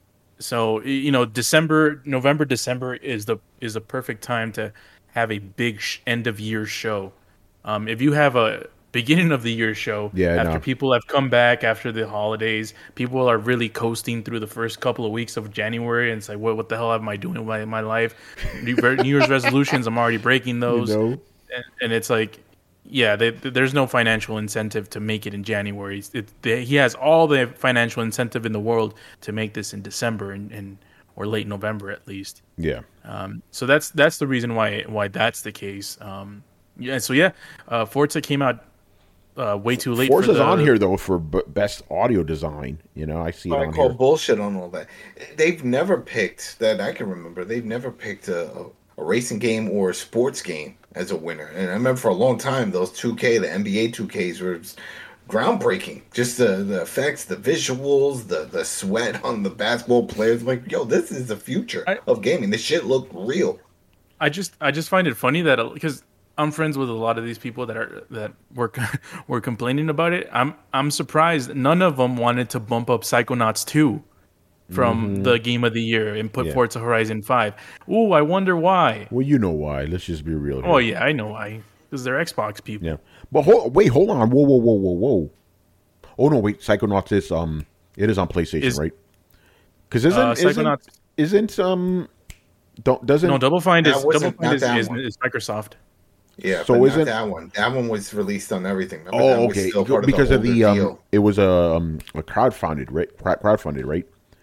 So y- you know, December, November, December is the is the perfect time to have a big sh- end of year show. Um, if you have a beginning of the year show. Yeah, I after know. people have come back after the holidays, people are really coasting through the first couple of weeks of January, and it's like, what, what the hell am I doing with my, my life? New New Year's resolutions, I'm already breaking those, You know? and, and it's like, yeah, they, there's no financial incentive to make it in January. It, they, he has all the financial incentive in the world to make this in December and, and or late November at least. Yeah. Um, so that's that's the reason why why that's the case. Um, yeah. So yeah, uh, Forza came out uh, way too late. Forza's for the, on here though for b- best audio design. You know, I see it I on call here. bullshit on all that. They've never picked that I can remember. They've never picked a, a, a racing game or a sports game as a winner. And I remember for a long time those two K, the N B A two Ks were groundbreaking. Just the, the effects, the visuals, the the sweat on the basketball players. Like, yo, this is the future I- of gaming. This shit looked real. I just I just find it funny that because I'm friends with a lot of these people that are that were were complaining about it. I'm I'm surprised none of them wanted to bump up Psychonauts two from the game of the year and put Yeah. Forza Horizon five. Ooh, I wonder why. Well, you know why. Let's just be real here. Oh yeah, I know why. Because they're Xbox people. Yeah. But hold, wait, hold on. Whoa, whoa, whoa, whoa, whoa. Oh no, wait. Psychonauts is um, it is on PlayStation, Is- right? Because isn't, Uh, isn't Psychonauts- isn't um, don't doesn't No, Double Fine That is Double wasn't- Fine not is, that is, one. is Microsoft. Yeah, So but isn't- not that one. That one was released on everything. Remember, that Oh, was okay. still part Because of older the um, deal. it was a um, a crowdfunded, right? Crowd- Crowdfunded, right?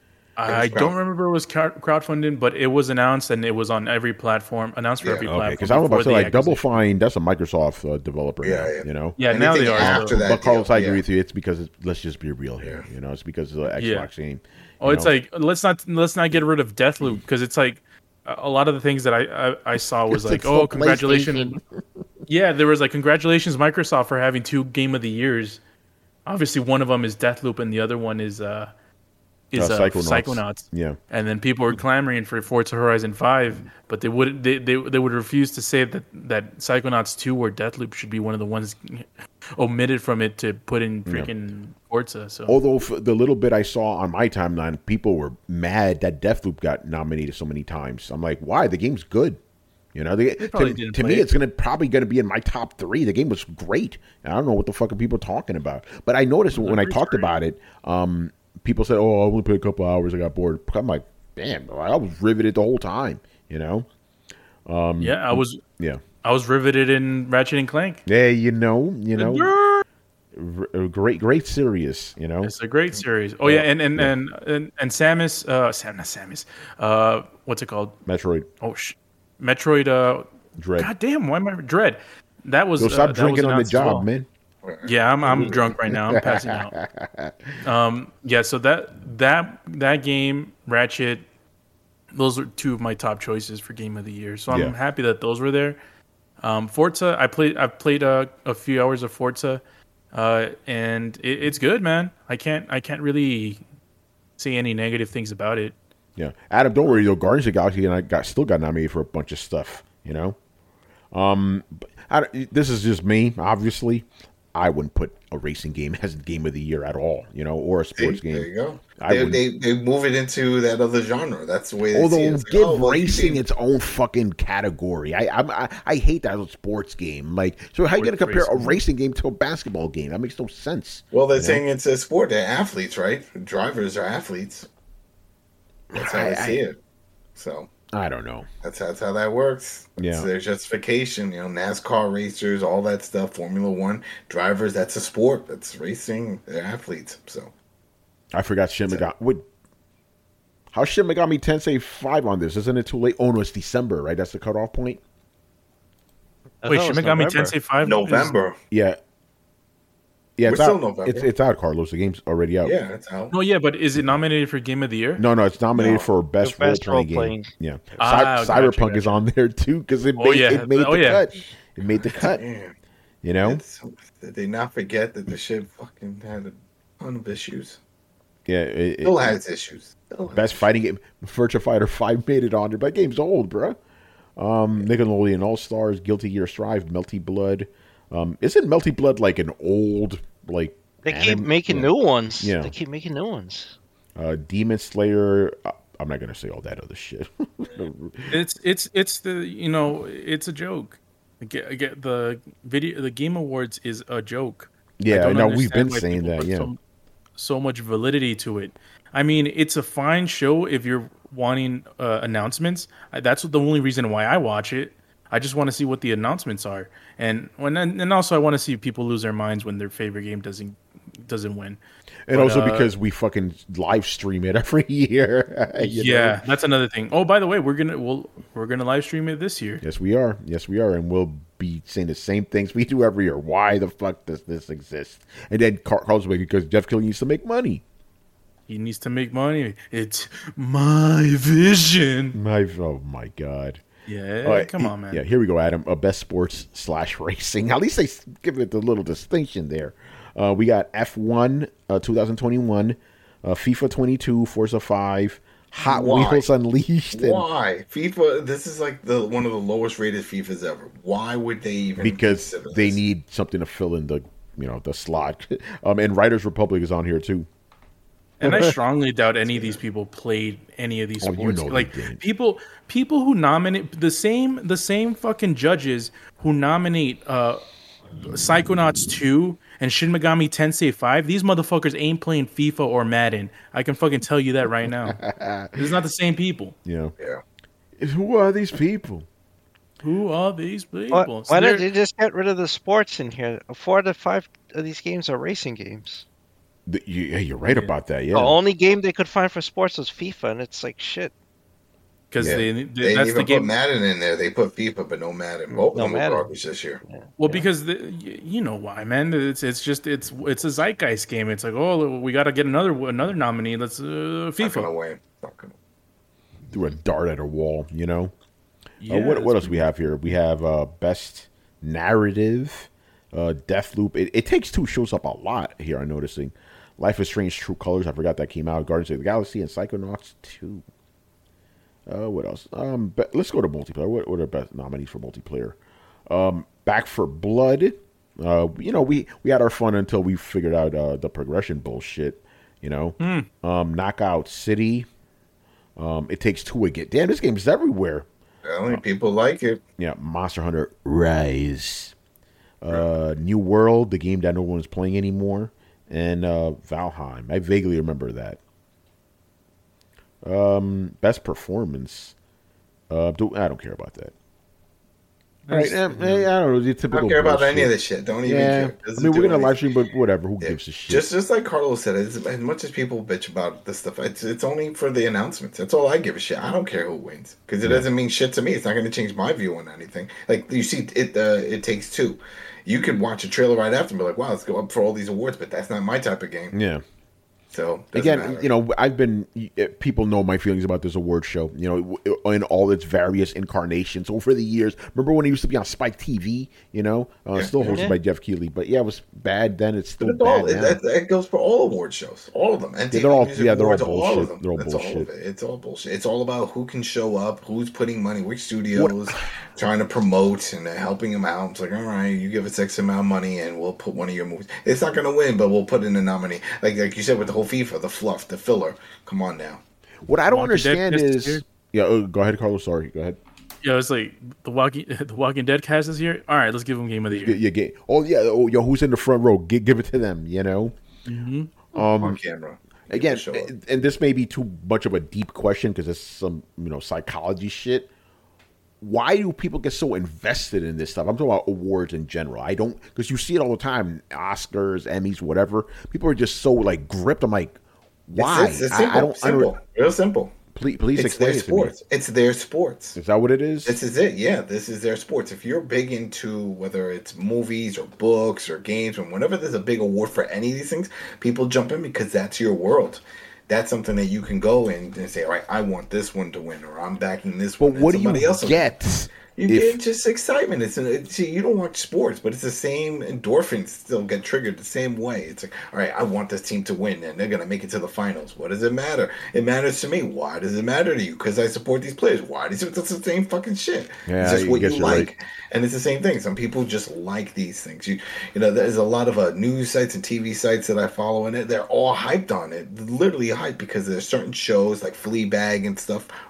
I crowd- don't remember it was crowd- crowdfunded, but it was announced and it was on every platform, announced for Yeah. every Okay. platform. Because I was about to say before the like Double acquisition. Fine. That's a Microsoft uh, developer. Yeah, now, yeah. You know. Yeah, now they Anything are. after so- that But Carlos, deal, I agree yeah. with you. It's because it's, let's just be real here. You know, it's because of the Xbox Yeah. game. Oh, you it's know? like let's not let's not get rid of Deathloop because it's like a a lot of the things that I I, I saw was like, It's oh, for congratulations. Yeah, there was like congratulations Microsoft for having two Game of the Years. Obviously, one of them is Deathloop and the other one is uh is Uh, uh, Psychonauts. Psychonauts. Yeah. And then people were clamoring for Forza Horizon five, but they would they, they they would refuse to say that that Psychonauts two or Deathloop should be one of the ones omitted from it to put in freaking Forza. So Although f the little bit I saw on my timeline, people were mad that Deathloop got nominated so many times. I'm like, why? The game's good. You know, the, probably to, didn't to play me, it. it's gonna probably gonna be in my top three. The game was great. And I don't know what the fuck are people talking about. But I noticed when I Agreed, talked agreed. about it, um, people said, "Oh, I only played a couple hours. I got bored." I'm like, damn, I was riveted the whole time. You know? yeah, I was Yeah. I was riveted in Ratchet and Clank. Yeah, you know, you know, r- great, great series. You know, It's a great series. Oh yeah, and and and and, and Samus, uh, Sam, not Samus. Uh, what's it called? Metroid Oh, sh- Metroid. Uh, Dread. God damn, why am I Dread? That was. Go uh, stop that was drinking on the announced as job, well. man. Yeah, I'm I'm drunk right now. I'm passing out. Um, yeah, so that that that game, Ratchet, those are two of my top choices for game of the year. So I'm Yeah. happy that those were there. Um, Forza, I played. I've played a, a few hours of Forza, uh, and it, it's good, man. I can't I can't really say any negative things about it. Yeah, Adam, don't worry though. Guardians of the Galaxy and I got still got nominated for a bunch of stuff. You know, um, but I, don't- this is just me. Obviously, I wouldn't put a racing game as game of the year at all. You know, or a See, sports game. there you go. I They, wouldn't- they they move it into that other genre. That's the way they see Although it. It's like, give oh, well, you racing see- its own fucking category. I, I I I hate that as a sports game. Like, so how you gonna Sports compare a racing. racing game to a basketball game? That makes no sense. Well, they're you know? saying it's a sport. They're athletes, right? Drivers are athletes. That's how I- they see I- it. So I don't know. that's that's how that works. That's Yeah. their justification. You know, NASCAR racers, all that stuff. Formula One drivers. That's a sport. That's racing. They're athletes. So I forgot Shin Megami. What? How Shin Megami Tensei five on this? Isn't it too late? Oh no, it's December, right? That's the cutoff point. I Wait, thought it Shin was Megami November. Tensei five? November. Yeah. Yeah, it's We're still out. November. It's it's out, Carlos. The game's already out. Yeah, that's how. No, yeah, but is it nominated for Game of the Year? No, no, it's nominated No. for best, The best role playing game. role-playing. Yeah, Ah, Cy- gotcha, Cyberpunk is gotcha. on there too because it Oh, made yeah. it made Oh, the yeah. cut. It made the cut. Damn. You know. It's, did they not forget that the shit fucking had a ton of issues? Yeah. It, Still it, has issues. Still has best fighting game. Virtua Fighter five made it on there, but that game's old, bruh. Um, Nickelodeon All Stars, Guilty Gear Strive, Melty Blood. Um, isn't Melty Blood like an old like? They keep anim- making yeah. new ones. Yeah. They keep making new ones. Uh, Demon Slayer. Uh, I'm not gonna say all that other shit. It's it's it's the you know it's a joke. Get, get the video. The Game Awards is a joke. I Yeah, don't no, we've been understand why saying people that. put Yeah, So, so much validity to it. I mean, it's a fine show if you're wanting uh, announcements. I- That's the only reason why I watch it. I just want to see what the announcements are, and when and also I want to see people lose their minds when their favorite game doesn't doesn't win. and But, also uh, because we fucking live stream it every year. you know? Yeah, that's another thing. Oh, by the way, we're gonna we'll, we're gonna live stream it this year. Yes, we are. Yes, we are, and we'll be saying the same things we do every year. Why the fuck does this exist? And then Car- Carl's like, because Jeff Keighley needs to make money. He needs to make money. It's my vision. My oh my god. Yeah, All right, come he- on, man. Yeah, here we go, Adam. Uh, best sports slash racing. At least they s- give it the little distinction there. Uh, we got F one uh, twenty twenty-one, uh, FIFA twenty-two, Forza five, Hot Why? Wheels Unleashed, and Why FIFA? This is like the one of the lowest rated FIFAs ever. Why would they even? because consider they this? need something to fill in the you know the slot. um, and Riders Republic is on here too. And I strongly doubt any of these people played any of these Oh, you sports. know they like didn't. people, people who nominate the same, the same fucking judges who nominate uh, Psychonauts two and Shin Megami Tensei five. These motherfuckers ain't playing FIFA or Madden. I can fucking tell you that right now. It's not the same people. You know, Yeah. who are these people? Who are these people? Why, So why they're- don't they just get rid of the sports in here? Four to five of these games are racing games. The, you, yeah, you're right about that. Yeah, The only game they could find for sports was FIFA, and it's like shit. Because Yeah. they, They that's didn't the even put game. Madden in there. They put FIFA, but no Madden. Both of No them were Madden. garbage this year. Well, because the, y- you know why, man. It's it's just it's it's a zeitgeist game. It's like, oh, we got to get another another nominee. Let's uh, Not gonna FIFA. win. Not gonna. threw a dart at a wall. You know. Yeah, uh, what what that's else we have here? We have uh, best narrative, uh, Deathloop. It, it Takes Two shows up a lot here. I'm noticing. Life is Strange, True Colors. I forgot that came out. Guardians of the Galaxy and Psychonauts two. Uh, what else? Um, but let's go to multiplayer. What, what are best nominees for multiplayer? Um, Back for Blood. Uh, you know, we, we had our fun until we figured out uh, the progression bullshit. You know, um, Knockout City. Um, It Takes Two again. Damn, this game is everywhere. Only people like it. Yeah, Monster Hunter Rise. Uh, New World, the game that no one's playing anymore. And uh, Valheim. I vaguely remember that. Um, best performance. Uh, do, I don't care about that. All right, eh, eh, I don't know. The I typical don't care about bullshit. any of this shit. Don't even Yeah, care. I Doesn't mean, we're do gonna live anything. stream, but whatever. Who Yeah. gives a shit? Just just like Carlos said, as, as much as people bitch about this stuff, it's it's only for the announcements. That's all I give a shit. I don't care who wins because it doesn't mean shit to me. It's not going to change my view on anything. Like you see, it uh, it takes two. You could watch a trailer right after and be like, "Wow, let's go up for all these awards," but that's not my type of game. yeah. So doesn't Again, matter. you know, I've been. People know my feelings about this award show. You know, in all its various incarnations over the years. Remember when it used to be on Spike T V? You know, uh, Yeah. still hosted Yeah. by Jeff Keighley. But yeah, it was bad then. It's still But it's all, bad it, now. that, that goes for all award shows, all of them. And they're all- Music yeah, they're all Awards, All bullshit. of them. They're all That's all of bullshit. it. It's all bullshit. It's all about who can show up, who's putting money, which studios trying to promote, and they're helping them out. It's like, all right, you give us X amount of money, and we'll put one of your movies. It's not going to win, but we'll put in a nominee. Like like you said with the whole FIFA, the fluff, the filler. Come on now. What I don't Walking Dead understand cast is is, here. yeah. Uh, go ahead, Carlos. Sorry, go ahead. Yeah, it's like the Walking the Walking Dead cast is here. All right, let's give them Game of the Year. You, you get. Oh yeah. Oh yo, who's in the front row? Give, give it to them. You know. on camera. Again, Show up. and, and this may be too much of a deep question because it's some you know psychology shit. Why do people get so invested in this stuff? I'm talking about awards in general. I don't because you see it all the time, Oscars, Emmys, whatever. People are just so like gripped. I'm like, why? It's, it's, it's I- simple. I, don't. I simple. don't. Real simple. Please, please It's explain their it to me. sports. It's their sports. Is that what it is? This is it. Yeah, this is their sports. If you're big into whether it's movies or books or games, and whenever there's a big award for any of these things, people jump in because that's your world. That's something that you can go in and say, all right, I want this one to win, or I'm backing this but one. and what do you somebody else will- get? You if- get just excitement. It's it's see, you don't watch sports, but it's the same endorphins still get triggered the same way. It's like, all right, I want this team to win, and they're gonna make it to the finals. What does it matter? It matters to me. Why does it matter to you? Because I support these players. Why does it? That's the same fucking shit. Yeah, it's just I what guess you you're like, right. and it's the same thing. Some people just like these things. You you know, there's a lot of uh, news sites and T V sites that I follow, and it they're all hyped on it. Literally hyped because there's certain shows like Fleabag and stuff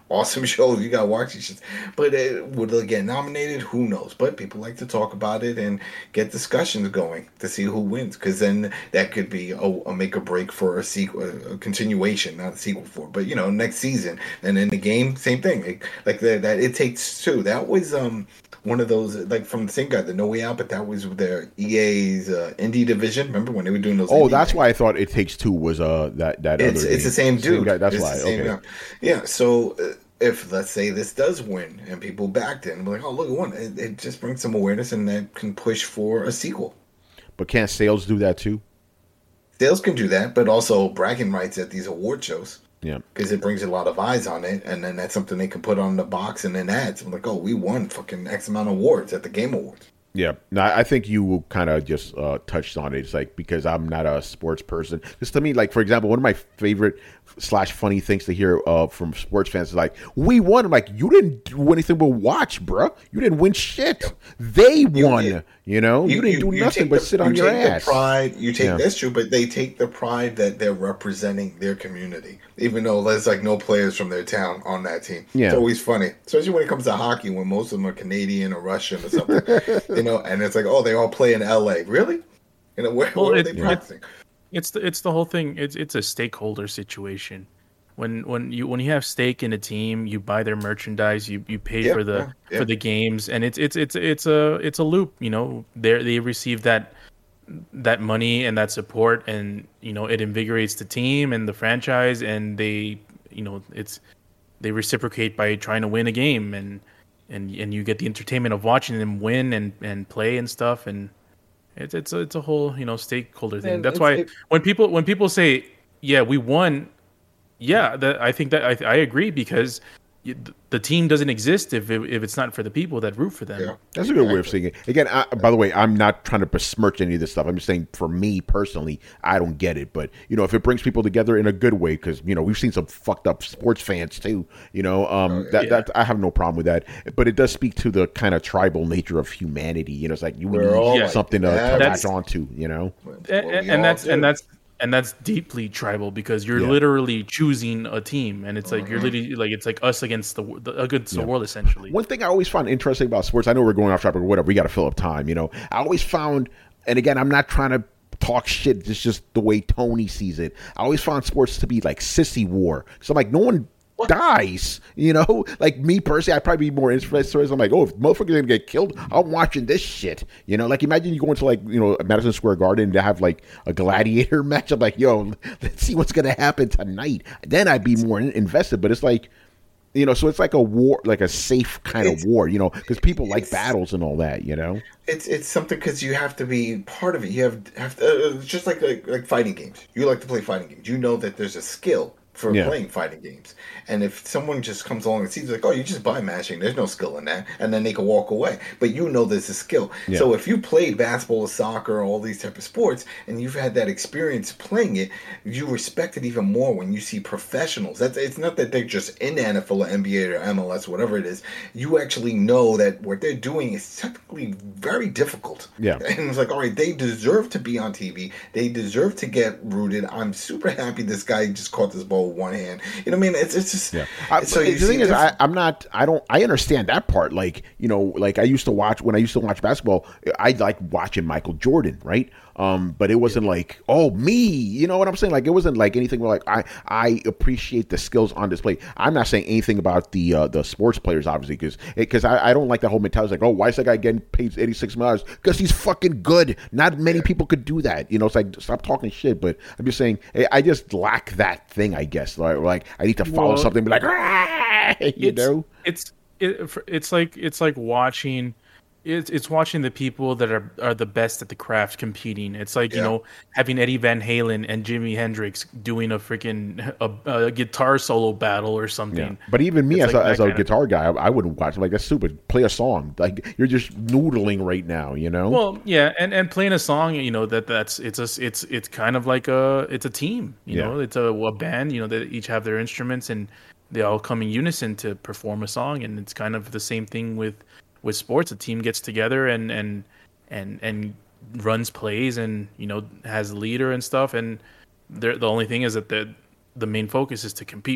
awesome shows. You gotta watch these shit. But uh, would they get nominated? Who knows? But people like to talk about it and get discussions going to see who wins, because then that could be a, a make or break for a sequel, a continuation, not a sequel for. But you know, next season, and in the game, same thing. Like, like that, that It Takes Two. That was um. one of those, like from the same guy, the No Way Out, but that was their E A's uh, indie division. Remember when they were doing those? Oh, indie that's things? why I thought It Takes Two was uh that that It's other. it's the same dude. Same guy, that's It's why. the same Okay. guy. Yeah. So uh, if let's say this does win and people backed it, and we're like, oh look, it won. It, it just brings some awareness, and that can push for a sequel. But can't sales do that too? Sales can do that, but also bragging rights at these award shows. Yeah. Because it brings a lot of eyes on it, and then that's something they can put on the box and then ads. I'm like, oh, we won fucking X amount of awards at the Game Awards. Yeah, no, I think you kind of just uh, touched on it. It's like, because I'm not a sports person. Just to me, like, for example, one of my favorite slash funny things to hear uh, from sports fans is like, we won. I'm like, you didn't do anything but watch, bro. You didn't win shit. They won. You, you know, you, you didn't do you nothing but the, sit on you your take ass. The pride, you take yeah. that's true, but they take the pride that they're representing their community, even though there's like no players from their town on that team. Yeah. It's always funny, especially when it comes to hockey, when most of them are Canadian or Russian or something. You know, and it's like, oh, they all play in L A. Really? You know, where, well, where it, are they practicing? It's the it's the whole thing. It's it's a stakeholder situation. When when you when you have stake in a team, you buy their merchandise, you, you pay yeah, for the yeah, yeah. for the games, and it's it's it's it's a it's a loop. You know, they they receive that that money and that support, and you know it invigorates the team and the franchise, and they you know it's they reciprocate by trying to win a game, and and and you get the entertainment of watching them win and, and play and stuff, and it's it's a, it's a whole you know stakeholder thing. And That's it's- why it- when people when people say yeah we won. Yeah, that, I think that I, I agree, because y- the team doesn't exist if it, if it's not for the people that root for them. Yeah. That's a good way of saying it. Again, I, by the way, I'm not trying to besmirch any of this stuff. I'm just saying, for me personally, I don't get it. But, you know, if it brings people together in a good way, because, you know, we've seen some fucked up sports fans too, you know, um, that, yeah. that I have no problem with that. But it does speak to the kind of tribal nature of humanity. You know, it's like you We're need all like something to, that. to That's- latch onto, you know? And, Well, we and all that's do. and that's and that's deeply tribal, because you're Yeah. literally choosing a team, and it's like Mm-hmm. you're literally like it's like us against the, the against the world, essentially. One thing I always found interesting about sports, I know we're going off topic or whatever, we got to fill up time, you know. I always found, and again, I'm not trying to talk shit, it's just the way Tony sees it. I always found sports to be like sissy war. So I'm like, no one dies, you know? Like me personally, I'd probably be more interested. I'm like, oh, if motherfuckers gonna get killed, I'm watching this shit. You know, like imagine you go into like, you know, Madison Square Garden and they have like a gladiator match. I'm like, yo, let's see what's gonna happen tonight. Then I'd be more invested. But it's like, you know, so it's like a war, like a safe kind of It's- war, you know, because people like it's- battles and all that, you know? It's it's something because you have to be part of it. You have have to, uh, just like, like like fighting games. You like to play fighting games. You know that there's a skill for Yeah. playing fighting games. And if someone just comes along and sees like, oh, you just buy mashing, there's no skill in that, and then they can walk away. But you know there's a skill. Yeah. So if you played basketball or soccer or all these type of sports, and you've had that experience playing it, you respect it even more when you see professionals. That's it's not that they're just in the N F L or N B A or M L S, whatever it is. You actually know that what they're doing is technically very difficult. Yeah. And it's like, all right, they deserve to be on T V. They deserve to get rooted. I'm super happy this guy just caught this ball with one hand. You know what I mean? It's it's just Yeah. I, so the you thing see is, I, different- I'm not. I don't. I understand that part. Like, you know, like I used to watch when I used to watch basketball. I like watching Michael Jordan, right? Um, but it wasn't like, oh, me. You know what I'm saying? Like, it wasn't like anything where like I I appreciate the skills on display. I'm not saying anything about the uh, the sports players, obviously, because because I, I don't like the whole mentality. It's like, oh, why is that guy getting paid eighty-six million dollars? Because he's fucking good. Not many people could do that. You know, it's like, stop talking shit. But I'm just saying, I I just lack that thing, I guess. Like, like I need to follow Well, something, and be like, "Ah," you it's, know. it's it, it's like it's like watching it's it's watching the people that are, are the best at the craft competing. It's like, you Yeah. know, having Eddie Van Halen and Jimi Hendrix doing a freaking a, a guitar solo battle or something. Yeah. But even me It's as like a, that as a kind of- guitar guy, I, I wouldn't watch. I'm like, that's stupid. Play a song. Like, you're just noodling right now, you know? Well, yeah, and, and playing a song, you know, that that's it's a it's it's kind of like a it's a team, you Yeah. know, it's a, a band, you know, that each have their instruments and they all come in unison to perform a song, and it's kind of the same thing with with sports. A team gets together and and and and runs plays, and you know, has a leader and stuff, and they're, the only thing is that the the main focus is to compete with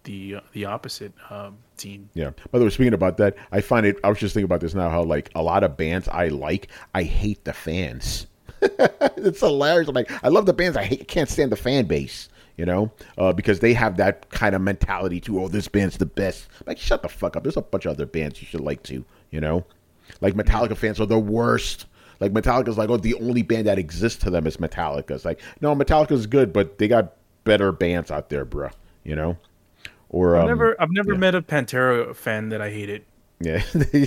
the uh, the opposite um, team. Yeah. By the way, speaking about that, I find it. I was just thinking about this now. How like a lot of bands I like, I hate the fans. It's hilarious. I'm like, I love the bands. I hate, can't stand the fan base. You know, uh, because they have that kind of mentality too. Oh, this band's the best. Like, shut the fuck up. There's a bunch of other bands you should like too. You know, like Metallica fans are the worst. Like Metallica's like, oh, the only band that exists to them is Metallica. It's like, no, Metallica's good, but they got better bands out there, bruh. You know, or I've um, never I've never yeah. met a Pantera fan that I hated. Yeah,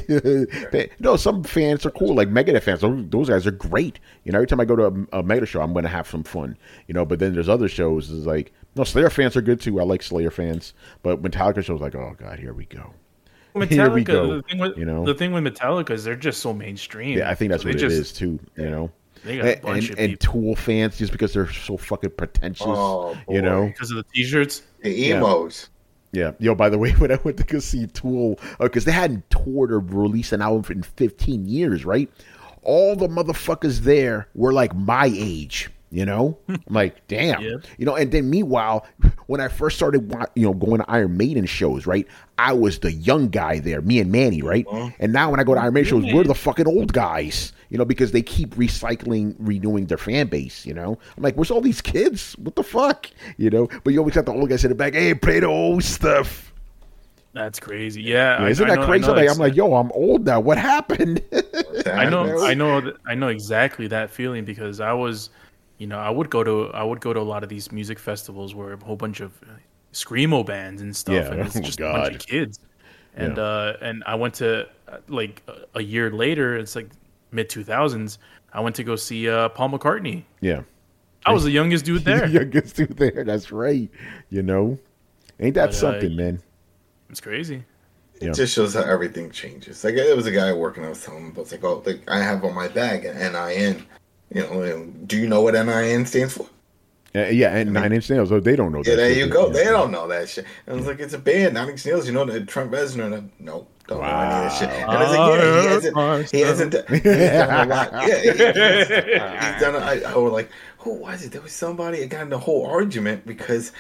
no, some fans are cool. Like Megadeth fans, those, those guys are great. You know, every time I go to a, a Megadeth show, I'm going to have some fun. You know, but then there's other shows. Is like, no, Slayer fans are good too. I like Slayer fans, but Metallica shows like, oh god, here we go. Metallica, Here we go. The thing with, you know, the thing with Metallica is they're just so mainstream. Yeah, I think that's so what it just, is too. You know, they got a and, bunch and, of and people. Tool fans just because they're so fucking pretentious. Oh, you know, because of the t-shirts. The emos. Yeah. Yo, by the way, when I went to go see Tool, because uh, they hadn't toured or released an album in fifteen years, right? All the motherfuckers there were like my age, you know? I'm like, damn. Yeah. You know, and then meanwhile, when I first started, you know, going to Iron Maiden shows, right? I was the young guy there, me and Manny, right? Uh-huh. And now when I go to Iron Maiden shows, we're the fucking old guys, you know, because they keep recycling, renewing their fan base, you know? I'm like, where's all these kids? What the fuck? You know? But you always got the old guys in the back, hey, play the old stuff. That's crazy. Yeah. yeah isn't I, that I know, crazy? I know like, I'm like, yo, I'm old now. What happened? I know, I know, I know exactly that feeling because I was, you know, I would go to, I would go to a lot of these music festivals where a whole bunch of screamo bands and stuff, Yeah. and it's Oh, just God. a bunch of kids. And Yeah. uh, and I went to uh, like a- a year later. It's like mid two thousands. I went to go see uh, Paul McCartney. Yeah. I was the youngest dude there. Youngest dude there. That's right. You know? Ain't that But, uh, something, man? It's crazy. It Yeah. just shows how everything changes. Like there was a guy working. I was telling him about. It's like, oh, like, I have on my bag an N I N. You know, do you know what N I N stands for? Uh, yeah, and Nine Inch Nails. Oh, they don't know Yeah, that. there shit. you go. Yeah. They don't know that shit. And I was like, it's a band, Nine Inch Nails. You know, the Trent Reznor. And I, no, don't know any of that shit. And I was like, yeah, he hasn't. He hasn't. Done, he's done a lot. Yeah, he, he's, he's done. A, I, I was like, who was it? There was somebody. I got in a whole argument because.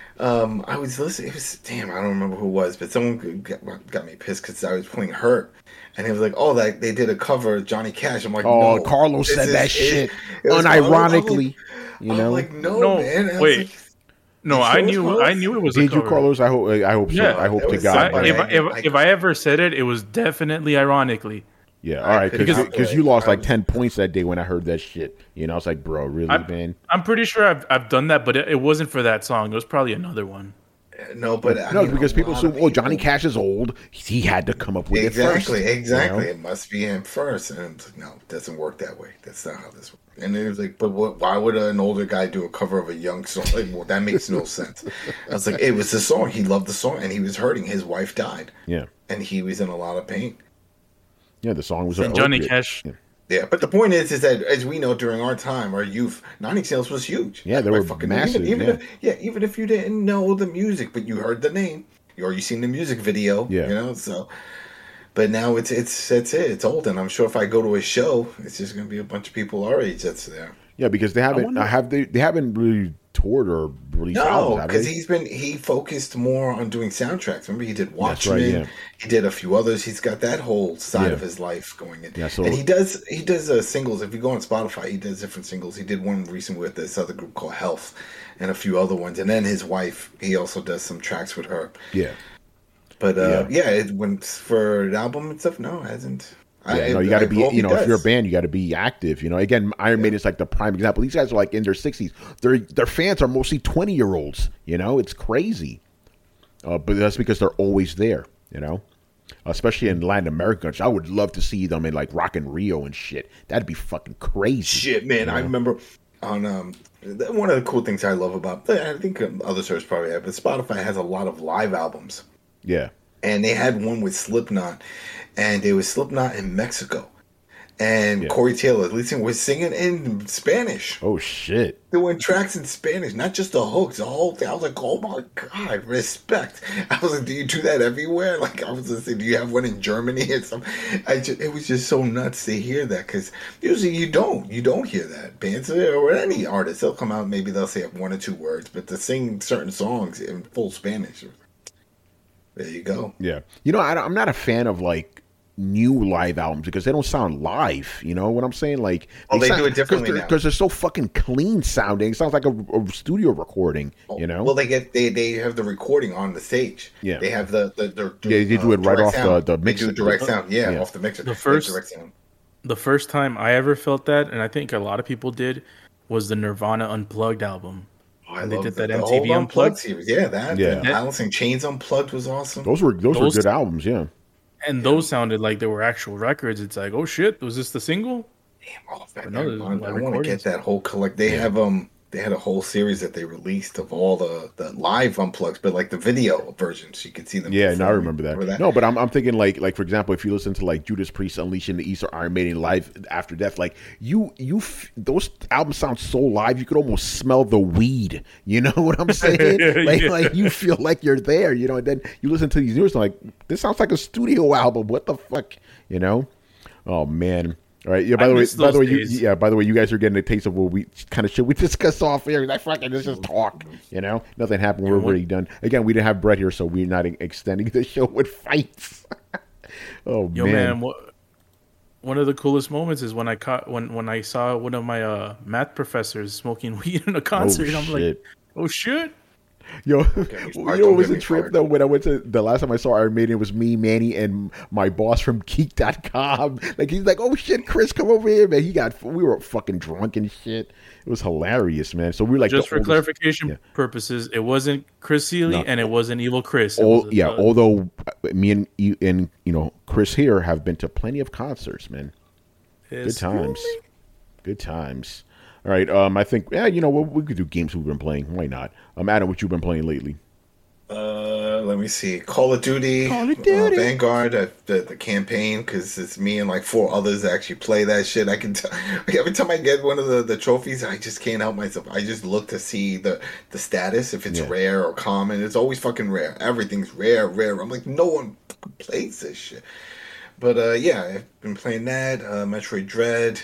Um, I was listening. It was damn. I don't remember who it was, but someone got, got me pissed because I was playing "Hurt," and he was like, "Oh, that they did a cover of Johnny Cash." I'm like, Oh, no, Carlos this said is- that it- shit it was Carlos. I was unironically. like- You I'm know, like, no, No, man. I was wait. like, No, You I sure it was knew, Carlos? I knew it was a did you, cover. Carlos? I hope. I hope. So. Yeah, I hope it to was God. I, somebody. if, man. I, if, I- if I ever said it, it was definitely ironically. Yeah, all right, couldn't because stop because it. you lost I like was- ten points that day when I heard that shit. You know, I was like, bro, really, I- man? I'm pretty sure I've I've done that, but it, it wasn't for that song. It was probably another one. no, but I No, mean, because a people lot of assume, oh, Johnny people- Cash is old. He had to come up with Exactly, it first. exactly. You know? It must be him first, and it's like, no, it doesn't work that way. That's not how this works. And it was like, but what, why would an older guy do a cover of a young song? Like, well, that makes no sense. I was like, it was the song. He loved the song, and he was hurting. His wife died, Yeah, and he was in a lot of pain. yeah. The song was And Johnny opiate. Cash. Yeah. Yeah, but the point is, is that as we know, during our time, our youth, Nine Inch Nails was huge. Yeah, they By were fucking- massive, Even, even yeah. if, yeah, even if you didn't know the music, but you heard the name, or you seen the music video, Yeah. you know. So, but now it's it's that's it. It's old, and I'm sure if I go to a show, it's just gonna be a bunch of people our age that's there. Yeah, because they haven't. wonder- I have they? They haven't really toured or released No, albums, have because they? he's been he focused more on doing soundtracks. Remember, he did That's Watchmen. right, yeah. He did a few others. He's got that whole side Yeah. of his life going in. Yeah, so- and he does he does uh, singles. If you go on Spotify, he does different singles. He did one recent with this other group called Health, and a few other ones. And then his wife, he also does some tracks with her. Yeah, But uh, Yeah. yeah, it went for an album and stuff. No, it hasn't. yeah. I, no, you I got to be. hope You he know, if you're a does. band, you got to be active. You know, again, Iron Maiden is like the prime example. These guys are like in their sixties. Their their fans are mostly twenty year olds. You know, it's crazy. Uh, but that's because they're always there. You know, especially in Latin America. I would love to see them in like Rock in Rio and shit. That'd be fucking crazy. Shit, man! I remember on um th- one of the cool things I love about I think um, other services probably have, but Spotify has a lot of live albums, Yeah. and they had one with Slipknot, and it was Slipknot in Mexico, and Yeah. Corey Taylor, the lead singer, was singing in Spanish, Oh shit. doing tracks in Spanish, not just the hooks, the whole thing. I was like, oh my god, respect! I was like, do you do that everywhere? Like, I was gonna say, do you have one in Germany or something? I just, it was just so nuts to hear that, because usually you don't, you don't hear that. Bands or any artist, they'll come out, maybe they'll say one or two words, but to sing certain songs in full Spanish, There you go. Yeah. You know, I, I'm not a fan of like new live albums because they don't sound live. You know what I'm saying? Like, Oh, they sound, do it differently because now. they're, they're so fucking clean sounding. It sounds like a, a studio recording. You know? Well, they get they, they have the recording on the stage. Yeah. They have the the, the, the Yeah, they do uh, it right direct off sound. the- the They mixer. do direct sound. Yeah, Yeah. off the mixer. The Like first- direct sound. The first time I ever felt that, and I think a lot of people did, was the Nirvana Unplugged album. Oh, I And they love did the, that the M T V whole Unplugged. series. Yeah, that. Yeah. Yeah. Alice in Chains Unplugged was awesome. those were those, Those- were good albums. Yeah. And those sounded like they were actual records. It's like, oh shit, was this the single? Oh, that, no, I, there's I, live want to recordings. get that whole collect. They have um they had a whole series that they released of all the, the live unplugs, but like the video versions, you could see them. Yeah, no, I performing. remember that. No, but I'm, I'm thinking like like for example, if you listen to like Judas Priest Unleashing the East or Iron Maiden Live After Death, like you you f- those albums sound so live, you could almost smell the weed. You know what I'm saying? like Yeah. like you feel like you're there. You know, and then you listen to these news like this sounds like a studio album. What the fuck? You know? Oh man. All right. Yeah. By I the way, miss by the way, those you, days. yeah. By the way, you guys are getting a taste of what we kind of shit we discussed off air. That fucking this is talk. You know, nothing happened. We're what- already done. Again, we didn't have Brett here, so we're not extending the show with fights. oh Yo, man. man, what, one of the coolest moments is when I caught when when I saw one of my uh, math professors smoking weed in a concert. and I'm like, shit. oh shit. Yo, me you started, know what don't was get a me trip started. though? When I went to the last time I saw Iron Maiden, it was me, Manny, and my boss from Geek dot com. Like he's like, "Oh shit, Chris, come over here, man." He got we were fucking drunk and shit. It was hilarious, man. So we were like, Just the for oldest- clarification yeah. purposes, it wasn't Chris Seeley No. and it wasn't Evil Chris. It All, was, yeah, uh, although me and you and you know Chris here have been to plenty of concerts, man. Good it's- times, good times. All right, um, I think yeah, you know what we could do games we've been playing. Why not? Um, Adam, what you been playing lately? Uh, let me see. Call of Duty, Call of uh, Duty. Vanguard, uh, the the campaign, because it's me and like four others that actually play that shit. I can tell. Every time I get one of the, the trophies, I just can't help myself. I just look to see the the status if it's Yeah. rare or common. It's always fucking rare. Everything's rare, rare. I'm like, no one fucking plays this shit. But uh, yeah, I've been playing that. Uh, Metroid Dread.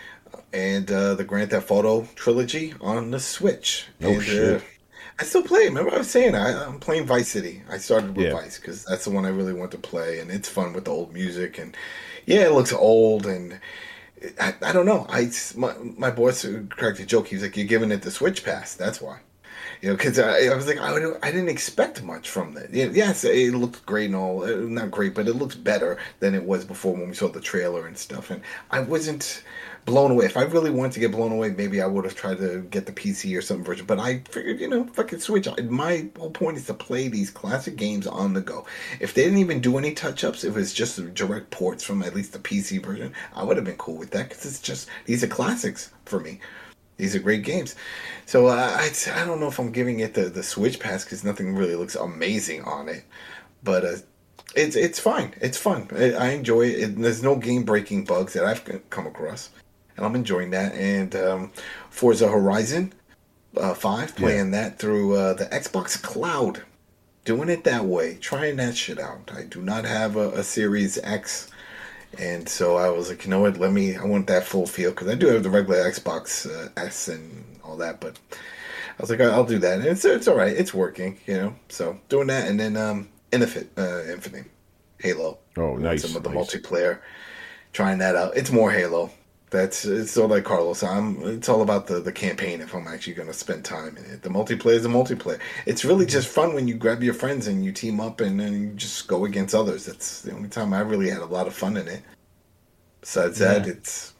And uh, the Grand Theft Auto trilogy on the Switch. Oh, and, shit. Uh, I still play. Remember, I was saying I, I'm playing Vice City. I started with Yeah. Vice because that's the one I really want to play, and it's fun with the old music. And yeah, it looks old, and I, I don't know. I my, my boss cracked a joke. He was like, "You're giving it the Switch pass. That's why." You know, because I, I was like, I, don't- I didn't expect much from that. Yeah, yes, it looked great and all. Uh, Not great, but it looks better than it was before when we saw the trailer and stuff. And I wasn't blown away. If I really wanted to get blown away, maybe I would have tried to get the P C or some version. But I figured, you know, fucking Switch. My whole point is to play these classic games on the go. If they didn't even do any touch-ups, if it's just direct ports from at least the P C version, I would have been cool with that because it's just, these are classics for me. These are great games. So uh, I, I don't know if I'm giving it the, the Switch pass because nothing really looks amazing on it. But uh, it's it's fine. It's fun. I, I enjoy it. it. There's no game-breaking bugs that I've come across. And I'm enjoying that. And um, Forza Horizon uh, five, playing that through uh, the Xbox Cloud. Doing it that way. Trying that shit out. I do not have a, a Series X. And so I was like, you know what? Let me. I want that full feel because I do have the regular Xbox uh, S and all that. But I was like, I'll do that. And it's it's all right. It's working, you know. So doing that, and then um, Infinite, uh, Infinite, Halo. Oh, nice, Some of the nice. multiplayer. Trying that out. It's more Halo. That's it's all like Carlos. I'm. It's all about the, the campaign. If I'm actually going to spend time in it, the multiplayer is a multiplayer. It's really just fun when you grab your friends and you team up and then you just go against others. That's the only time I really had a lot of fun in it. Besides that, Yeah. it's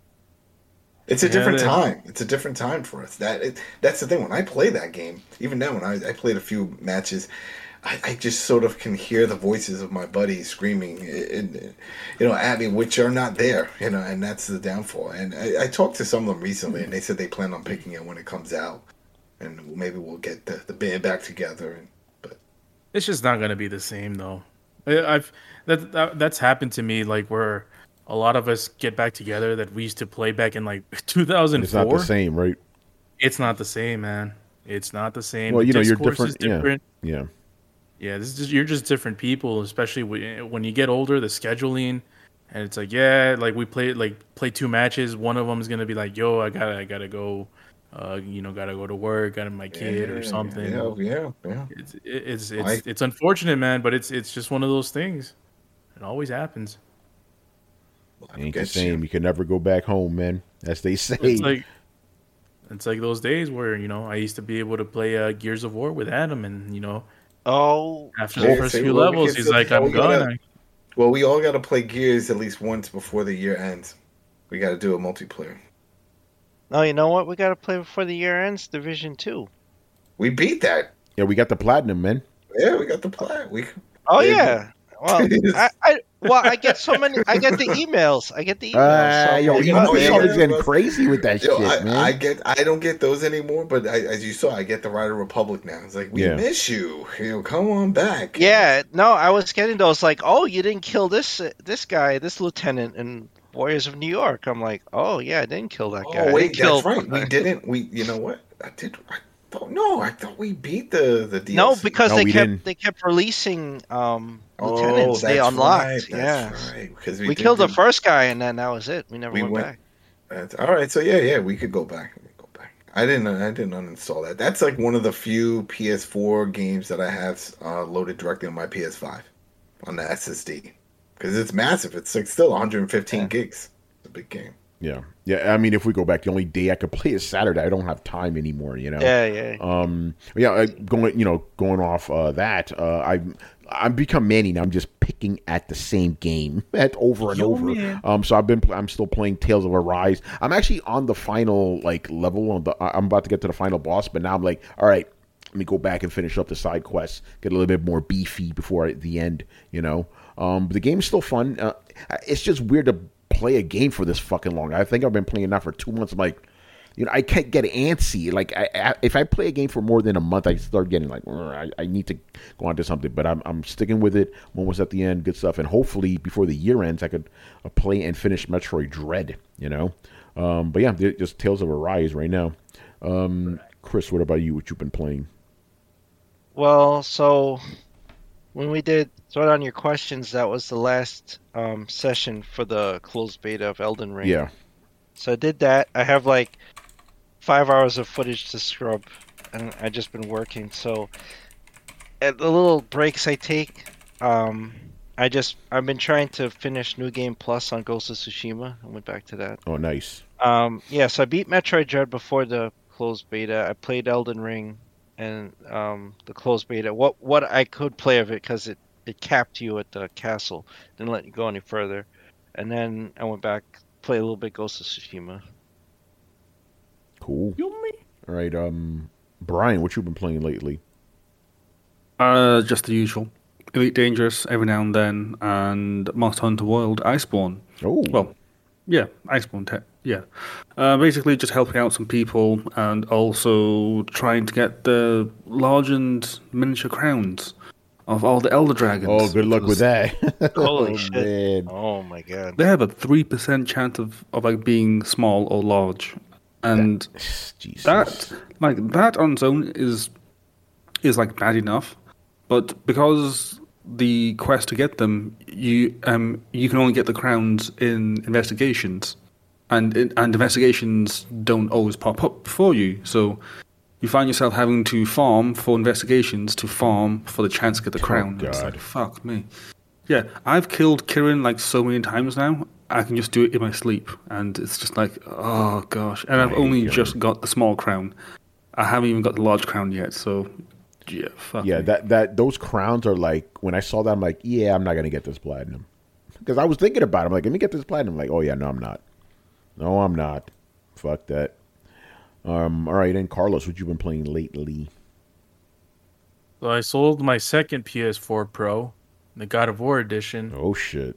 it's a Yeah, different it- time. It's a different time for us. That it, that's the thing. When I play that game, even now when I, I played a few matches, I, I just sort of can hear the voices of my buddies screaming, in, in, you know, at me, which are not there. You know, and that's the downfall. And I, I talked to some of them recently, and they said they plan on picking it when it comes out, and maybe we'll get the, the band back together. And but It's just not gonna be the same though. I- I've that, that that's happened to me like where a lot of us get back together that we used to play back in like two thousand It's not four. the same, right? It's not the same, man. It's not the same. Well, you know, you're Discourse is different. Yeah, yeah. Yeah, this is just, you're just different people, especially when when you get older. The scheduling, and it's like, yeah, like we play like play two matches. One of them is gonna be like, yo, I gotta I gotta go uh, you know, gotta go to work, got my kid Yeah, or something. Yeah, yeah, yeah. It's it's it's I- it's unfortunate, man, but it's it's just one of those things. It always happens. I Ain't the get same. you. You can never go back home, man. As they say. It's like it's like those days where you know I used to be able to play uh, Gears of War with Adam, and you know Oh, after Yeah, the first see, few well, we levels, can he's still- like, we "I'm gotta- gone." Well, we all got to play Gears at least once before the year ends. We got to do a multiplayer. no, you know what? We got to play before the year ends. Division two. We beat that. Yeah, we got the platinum, man. Yeah, we got the plan. We Oh Yeah. yeah. Well, I, I well I get so many. I get the emails. I get the emails. so Uh, I'm yo, like, you oh, know, yeah, Sean yeah, is getting bro. crazy with that Yo, shit, I, man. I get. I don't get those anymore. But I, as you saw, I get the Rider Republic now. It's like we Yeah. miss you. You know, come on back. Yeah, no, I was getting those like, oh, you didn't kill this this guy, this lieutenant in Warriors of New York. I'm like, oh yeah, I didn't kill that guy. I Oh wait, didn't kill- that's right. We didn't. We. You know what? I did. I thought no. I thought we beat the the D L C. No, because No, they we kept didn't. they kept releasing um oh, lieutenants. that's they unlocked. right, yeah, that's right. Because we, we, did killed the do- first guy, and then that was it. We never We went, went- back. That's, all right, so yeah, yeah, we could go back. We could go back. I didn't. I didn't uninstall that. That's like one of the few P S four games that I have uh, loaded directly on my P S five on the S S D because it's massive. It's like still one hundred fifteen Yeah. gigs. It's a big game. Yeah, yeah. I mean, if we go back, the only day I could play is Saturday. I don't have time anymore. You know. Yeah, yeah. Um. Yeah. uh, Going. You know. Going off uh, that. Uh, I. I'm become Manny now. I'm just picking at the same game at over and Yo, over. man. Um. So I've been. I'm still playing Tales of Arise. I'm actually on the final like level. On the. I'm about to get to the final boss, but now I'm like, all right. Let me go back and finish up the side quests. Get a little bit more beefy before I, the end. You know. Um. But the game's still fun. Uh, it's just weird to play a game for this fucking long. I think I've been playing now for two months. I'm like, you know, I can't get antsy. Like, I, I, if I play a game for more than a month, I start getting like, I, I need to go on to something. But I'm, I'm sticking with it. I'm almost at the end. Good stuff. And hopefully, before the year ends, I could uh, play and finish Metroid Dread. You know, um, but yeah, just Tales of Arise right now. Um, Chris, what about you? What you've been playing? Well, so when we did throw down your questions, that was the last um, session for the closed beta of Elden Ring. Yeah. So I did that. I have like five hours of footage to scrub, and I just been working. So at the little breaks I take, um, I just I've been trying to finish New Game Plus on Ghost of Tsushima. I went back to that. Oh, nice. Um, yeah, so I beat Metroid Dread before the closed beta. I played Elden Ring and um, the closed beta. What what I could play of it because it, it capped you at the castle, didn't let you go any further. And then I went back, play a little bit Ghost of Tsushima. Cool. Yo, man. All right. Um, Brian, what you been playing lately? Uh, just the usual. Elite Dangerous every now and then, and Monster Hunter World Iceborne. Oh, Well, yeah, Iceborne. Te- yeah, uh, basically just helping out some people and also trying to get the large and miniature crowns of all the Elder Dragons. oh, good luck with that. Holy oh, shit. man. Oh my god. They have a three percent chance of, of like being small or large, and Jesus. that like that on its own is is like bad enough, but because the quest to get them, you um you can only get the crowns in investigations, and and investigations don't always pop up for you, so you find yourself having to farm for investigations to farm for the chance to get the crown. It's God. like, fuck me. Yeah, I've killed Kirin like so many times now. I can just do it in my sleep, and it's just like, oh gosh. And I've I only hate just got the small crown. I haven't even got the large crown yet. So, yeah, fuck. Yeah, me. that that those crowns are like when I saw that, I'm like, yeah, I'm not gonna get this platinum because I was thinking about it. I'm like, let me get this platinum. I'm like, oh yeah, no, I'm not. No, I'm not. Fuck that. Um. All right, and Carlos, what you been playing lately? So I sold my second P S four Pro, the God of War edition. Oh shit.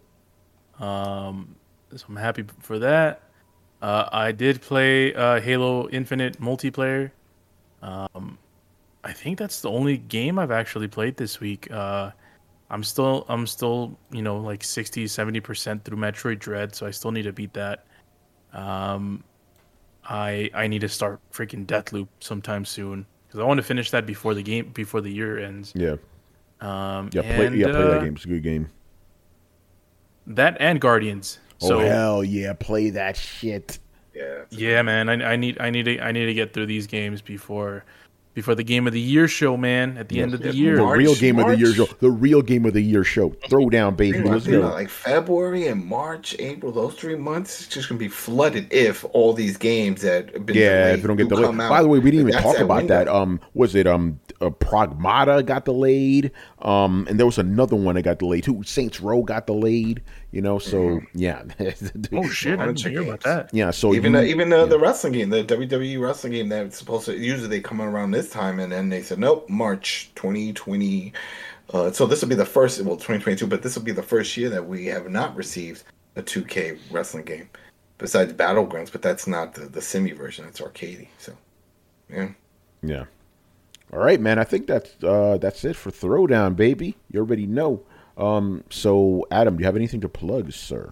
Um, so I'm happy for that. Uh, I did play uh, Halo Infinite multiplayer. Um, I think that's the only game I've actually played this week. Uh, I'm still, I'm still, you know, like sixty, seventy percent through Metroid Dread, so I still need to beat that. Um, I I need to start freaking Deathloop sometime soon because I want to finish that before the game, before the year ends. Yeah. Um, Yeah. Play. and, yeah. Play that uh, game. It's a good game. That and Guardians. So oh hell yeah! Play that shit. Yeah. Yeah, man. I, I need I need to I need to get through these games before before the game of the year show, man. At the end of the yeah, year, The March, real game of the year March. show. The real game of the year show. Throwdown, baby. Think about- Let's think about, go. like February and March, April, those three months, it's just gonna be flooded if all these games that have been Yeah, delayed if we don't get do delayed. come out. By the way, we didn't even That's talk that about window. that. Um, was it um, uh, Pragmata got delayed? Um, and there was another one that got delayed too. Saints Row got delayed. You know, so yeah. oh shit, I didn't hear about that. Yeah, so even you, uh, even uh, the wrestling game, the W W E wrestling game that's supposed to usually they come around this time, and then they said nope, March twenty twenty. Uh, so this will be the first, well, twenty twenty-two, but this will be the first year that we have not received a two K wrestling game besides Battlegrounds, but that's not the the Simi version. That's arcade. So yeah. yeah. All right, man. I think that's uh, that's it for Throwdown, baby. You already know. Um, so Adam, do you have anything to plug, sir?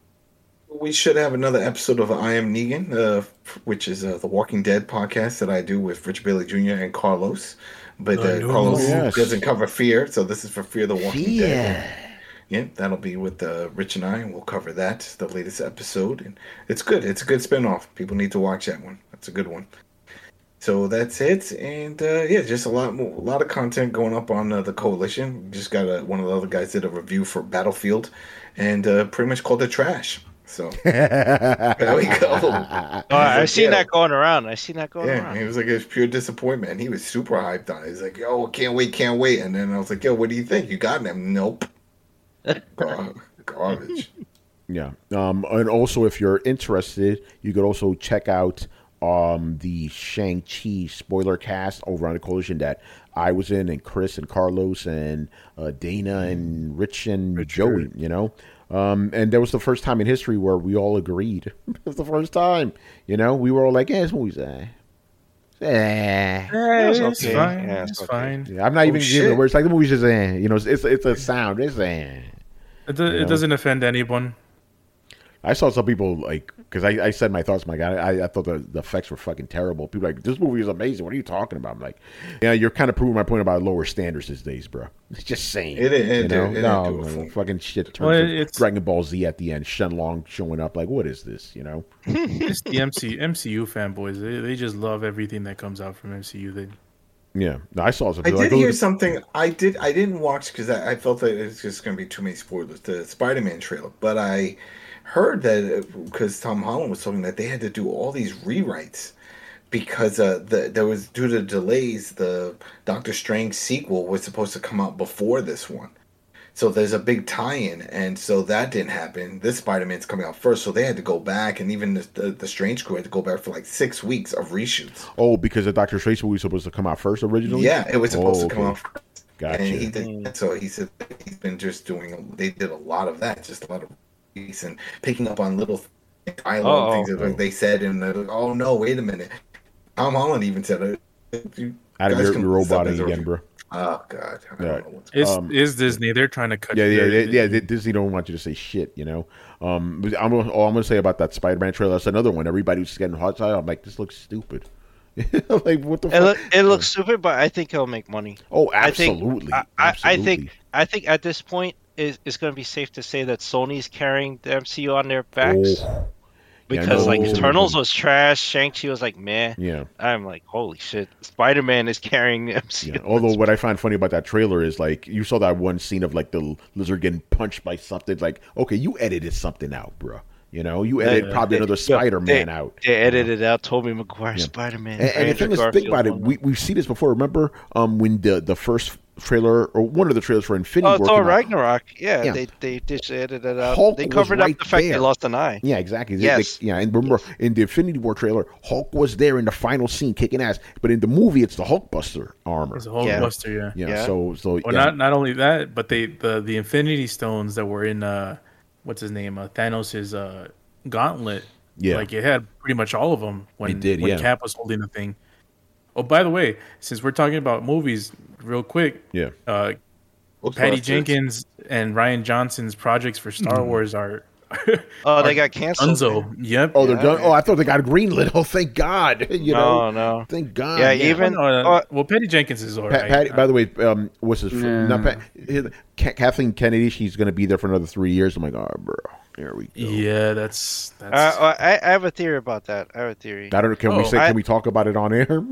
We should have another episode of I Am Negan, uh, which is uh, the Walking Dead podcast that I do with Rich Bailey Junior and Carlos. But I uh, know. Carlos Yes. doesn't cover Fear, so this is for Fear the Walking Yeah. Dead. Yeah, that'll be with uh, Rich and I, and we'll cover that, the latest episode. And it's good. It's a good spinoff. People need to watch that one. That's a good one. So that's it, and uh, yeah, just a lot more, a lot of content going up on uh, the Coalition. Just got a, one of the other guys did a review for Battlefield, and uh, pretty much called it trash. So there we go. Oh, I seen Yeah. that going around. I seen that going Yeah, around. he was like, it was pure disappointment. And he was super hyped on it. He's like, yo, can't wait, can't wait. And then I was like, yo, what do you think? You got him? Nope. Gar- Garbage. Yeah. Um, and also, if you're interested, you could also check out um, the Shang-Chi spoiler cast over on the Coalition that I was in, and Chris and Carlos and uh, Dana and Rich and Richard. Joey, you know. Um, and that was the first time in history where we all agreed. It was the first time, you know. We were all like, "Yeah, this movie's eh, eh." Yeah, was it's okay. fine. Yeah, it's it's okay. fine. Yeah, I'm not Oh, even giving the shit. words. Like the movie's just eh. You know, it's it's, it's a sound. It's eh. It, do, You know? it doesn't offend anyone. I saw some people like because I, I said my thoughts. My God, I, I thought the, the effects were fucking terrible. People were like, this movie is amazing. What are you talking about? I'm like, yeah, you're kind of proving my point about lower standards these days, bro. It's just saying. It didn't- it you know? didn't- it no, didn't do it no, for- fucking shit. Turns Well, to it's- Dragon Ball Z at the end. Shenlong showing up. Like, what is this? You know? It's the M C M C U fanboys. They they just love everything that comes out from M C U. They Yeah. No, I saw some. I like, did hear those- something. I did. I didn't watch because I, I felt that it's just going to be too many spoilers. The Spider-Man trailer, but I heard that because Tom Holland was talking that they had to do all these rewrites because uh, the, there was due to delays. The Doctor Strange sequel was supposed to come out before this one, so there's a big tie-in, and so that didn't happen. This Spider-Man's coming out first, so they had to go back, and even the, the, the Strange crew had to go back for like six weeks of reshoots. Oh, because the Doctor Strange movie was supposed to come out first originally. Yeah, it was supposed Oh, to come okay. out first. Gotcha. And he did, so he said he's been just doing. They did a lot of that, just a lot of release and picking up on little dialogue Uh-oh. things that like, they said. And they're like, oh no, wait a minute. Tom Holland even said it. You Out of guys your, can your put stuff roboting as a again, review. bro. Oh god, I Yeah. don't know what's it's Um, is Disney. They're trying to cut. Yeah, yeah, their- yeah, yeah. Disney don't want you to say shit, you know. Um, but I'm gonna, all I'm gonna say about that Spider-Man trailer. That's another one. Everybody was getting hot side. I'm like, this looks stupid. Like, what the It, fuck? look, it looks stupid, but I think it'll make money. Oh, I think- absolutely. I, I, I absolutely. think I think at this point it, it's going to be safe to say that Sony's carrying the M C U on their backs Oh, because no, like it's- Eternals was trash, Shang-Chi was like meh. yeah. I'm like, holy shit, Spider-Man is carrying the M C U. Yeah. Although what I find funny about that trailer is like you saw that one scene of like the lizard getting punched by something. Like, okay, you edited something out, bro. You know, you edited yeah. probably another Spider-Man they, out. They edited out Tobey Maguire Yeah. Spider-Man. And, and the thing is, think about it. We we've seen this before. Remember, um, when the the first trailer or one of the trailers for Infinity Oh, War Thor came out- Ragnarok. Yeah, Yeah. they they just edited it out. Hulk they was covered right up the fact there. they lost an eye. Yeah, exactly. They- Yes. they- yeah, and remember in the Infinity War trailer, Hulk was there in the final scene kicking ass. But in the movie, it's the Hulkbuster armor. It's a whole Yeah. buster, yeah. Yeah, Yeah. so so Well, yeah. not not only that, but they the the Infinity Stones that were in uh, what's his name, uh, Thanos' uh gauntlet. Yeah. like it had pretty much all of them when It did, when yeah. Cap was holding the thing. Oh, by the way, since we're talking about movies, real quick, yeah. uh, What's Patty last year's? Jenkins and Ryan Johnson's projects for Star Mm-hmm. Wars are Oh, they got canceled. Dunzo. Yep. Oh, they're Yeah, done. yeah. Oh, I thought they got greenlit. Oh, thank God. You know, No, no. thank God. Yeah, even- Oh, no, no. uh, well, Patty Jenkins is all right. Pat, Patty, by the way, um, what's his? Yeah. Not Pat, his- Ka- Kathleen Kennedy. She's going to be there for another three years. I'm like, oh, bro, here we go. yeah, that's that's. Uh, uh, I, I have a theory about that. I have a theory. I don't. Can we Oh, say? I- Can we talk about it on air?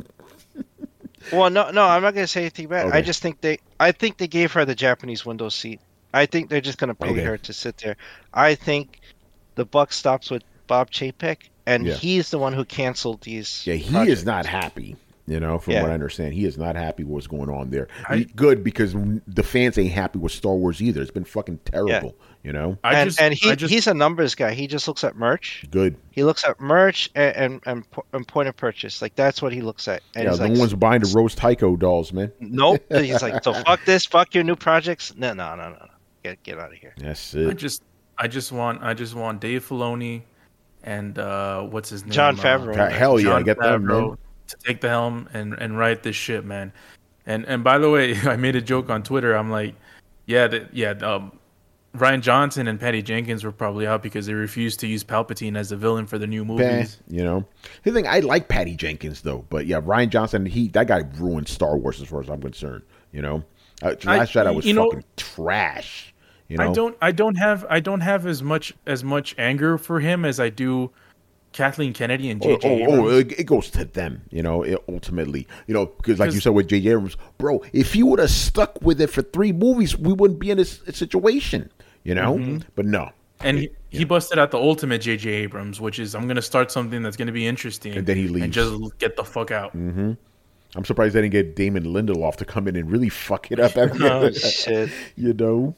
Well, no, no, I'm not gonna say anything bad. Okay. I just think they, I think they gave her the Japanese window seat. I think they're just gonna pay Okay. her to sit there. I think the buck stops with Bob Chapek, and Yeah. he's the one who canceled these. Yeah, he projects. is not happy. You know, from Yeah. what I understand, he is not happy with what's going on there. I- He- good because the fans ain't happy with Star Wars either. It's been fucking terrible. You know, I and just, and he I just, he's a numbers guy. He just looks at merch. good. He looks at merch and and, and, po- and point of purchase. Like that's what he looks at. And Yeah, he's no like, one's buying the Rose Tycho dolls, man. nope. He's like, so fuck this, fuck your new projects. No, no, no, no. Get get out of here. That's I it. just, I just want, I just want Dave Filoni and uh, what's his name? Jon Uh, Favreau. Pa- Hell yeah, Jon get them, Favreau man. to take the helm and and write this shit, man. And and by the way, I made a joke on Twitter. I'm like, yeah, the, yeah. Um, Ryan Johnson and Patty Jenkins were probably out because they refused to use Palpatine as the villain for the new Bah, movies. you know, the thing I like Patty Jenkins though, but yeah, Ryan Johnson, he that guy ruined Star Wars as far as I'm concerned. You know, uh, I- Last Jedi was you know- fucking trash. You know, I don't, I don't have, I don't have as much as much anger for him as I do Kathleen Kennedy and J Oh, J. oh, oh, Abrams. it, it goes to them, you know, it, ultimately. You know, because like you 'Cause- said with J J Abrams, bro, if you would have stuck with it for three movies, we wouldn't be in this situation, you know? Mm-hmm. But no. And he, he busted out the ultimate J J. Abrams, which is I'm gonna start something that's gonna be interesting, And then he leaves. and just get the fuck out. I'm surprised they didn't get Damon Lindelof to come in and really fuck it up. At the Oh end. shit. You know?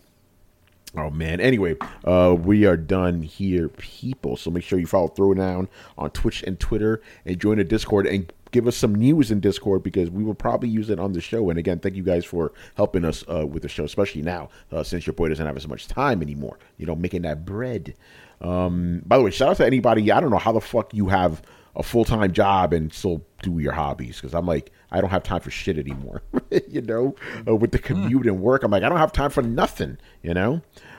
Oh, man. Anyway, uh, we are done here, people. So make sure you follow Throwdown on Twitch and Twitter and join the Discord and give us some news in Discord because we will probably use it on the show. And again, thank you guys for helping us uh, with the show, especially now uh, since your boy doesn't have as much time anymore, you know, making that bread. Um, by the way, shout out to anybody. I don't know how the fuck you have a full-time job and still do your hobbies because I'm like, I don't have time for shit anymore, you know, uh, with the commute and work. I'm like, I don't have time for nothing, you know.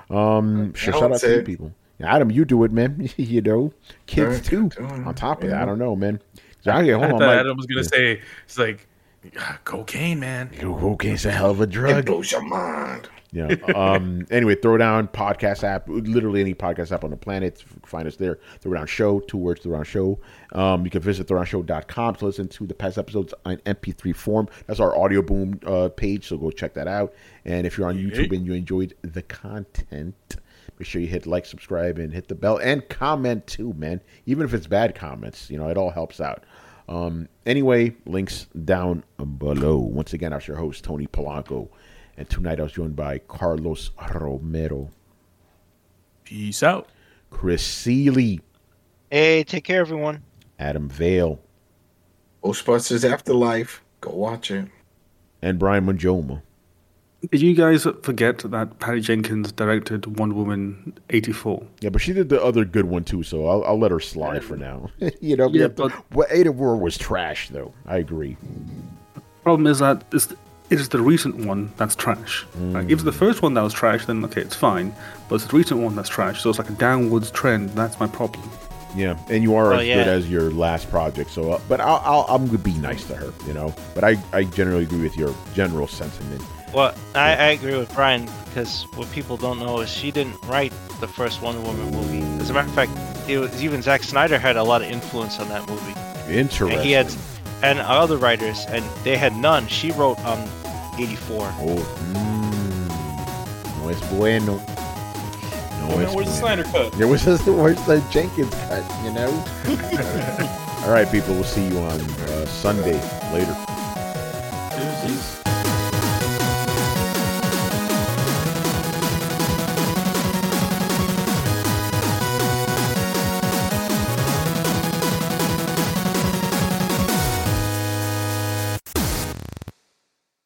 Um, sure, shout out to you people. Yeah, Adam, you do it, man. You know, kids too. On top of that, I don't know, man. So I get I home, I'm thought like, Adam was gonna say it's like ah, cocaine, man. cocaine's a hell of a It drug. blows your mind. Yeah. Um, anyway, Throwdown podcast app, literally any podcast app on the planet. Find us there. Throwdown Show, two words, Throwdown Show. Um, you can visit throwdown show dot com to listen to the past episodes on M P three form. That's our Audio Boom uh, page, so go check that out. And if you're on YouTube and you enjoyed the content, make sure you hit like, subscribe, and hit the bell, and comment too, man. Even if it's bad comments, you know, it all helps out. Um, anyway, links down below. Once again, I was your host, Tony Polanco. And tonight I was joined by Carlos Romero, Peace out. Chris Seeley, Hey, take care, everyone. Adam Vale, Ghostbusters Afterlife. Go watch it. and Brian Manjoma. Did you guys forget that Patty Jenkins directed Wonder Woman eighty-four? Yeah, but she did the other good one too, so I'll, I'll let her slide for now. you know, Yeah, yeah, but- well, Ada War was trash, though. I agree. Problem is that it's, it is the recent one that's trash. Like, if it's the first one that was trash, then okay, it's fine. But it's the recent one that's trash, so it's like a downwards trend. That's my problem. Yeah, and you are Well, as yeah. good as your last project. So, uh, but I'll, I'll I'm gonna be nice to her, you know. But I, I generally agree with your general sentiment. Well, I, I agree with Brian because what people don't know is she didn't write the first Wonder Woman movie. As a matter of fact, it was even Zack Snyder had a lot of influence on that movie, Interesting. and he had and other writers, and they had none. She wrote um eighty-four. Oh, mm, no es bueno. No es Where's the bueno. Snyder cut? There was just where's the Jenkins cut, you know? All right, people. We'll see you on uh, Sunday later. Deuces.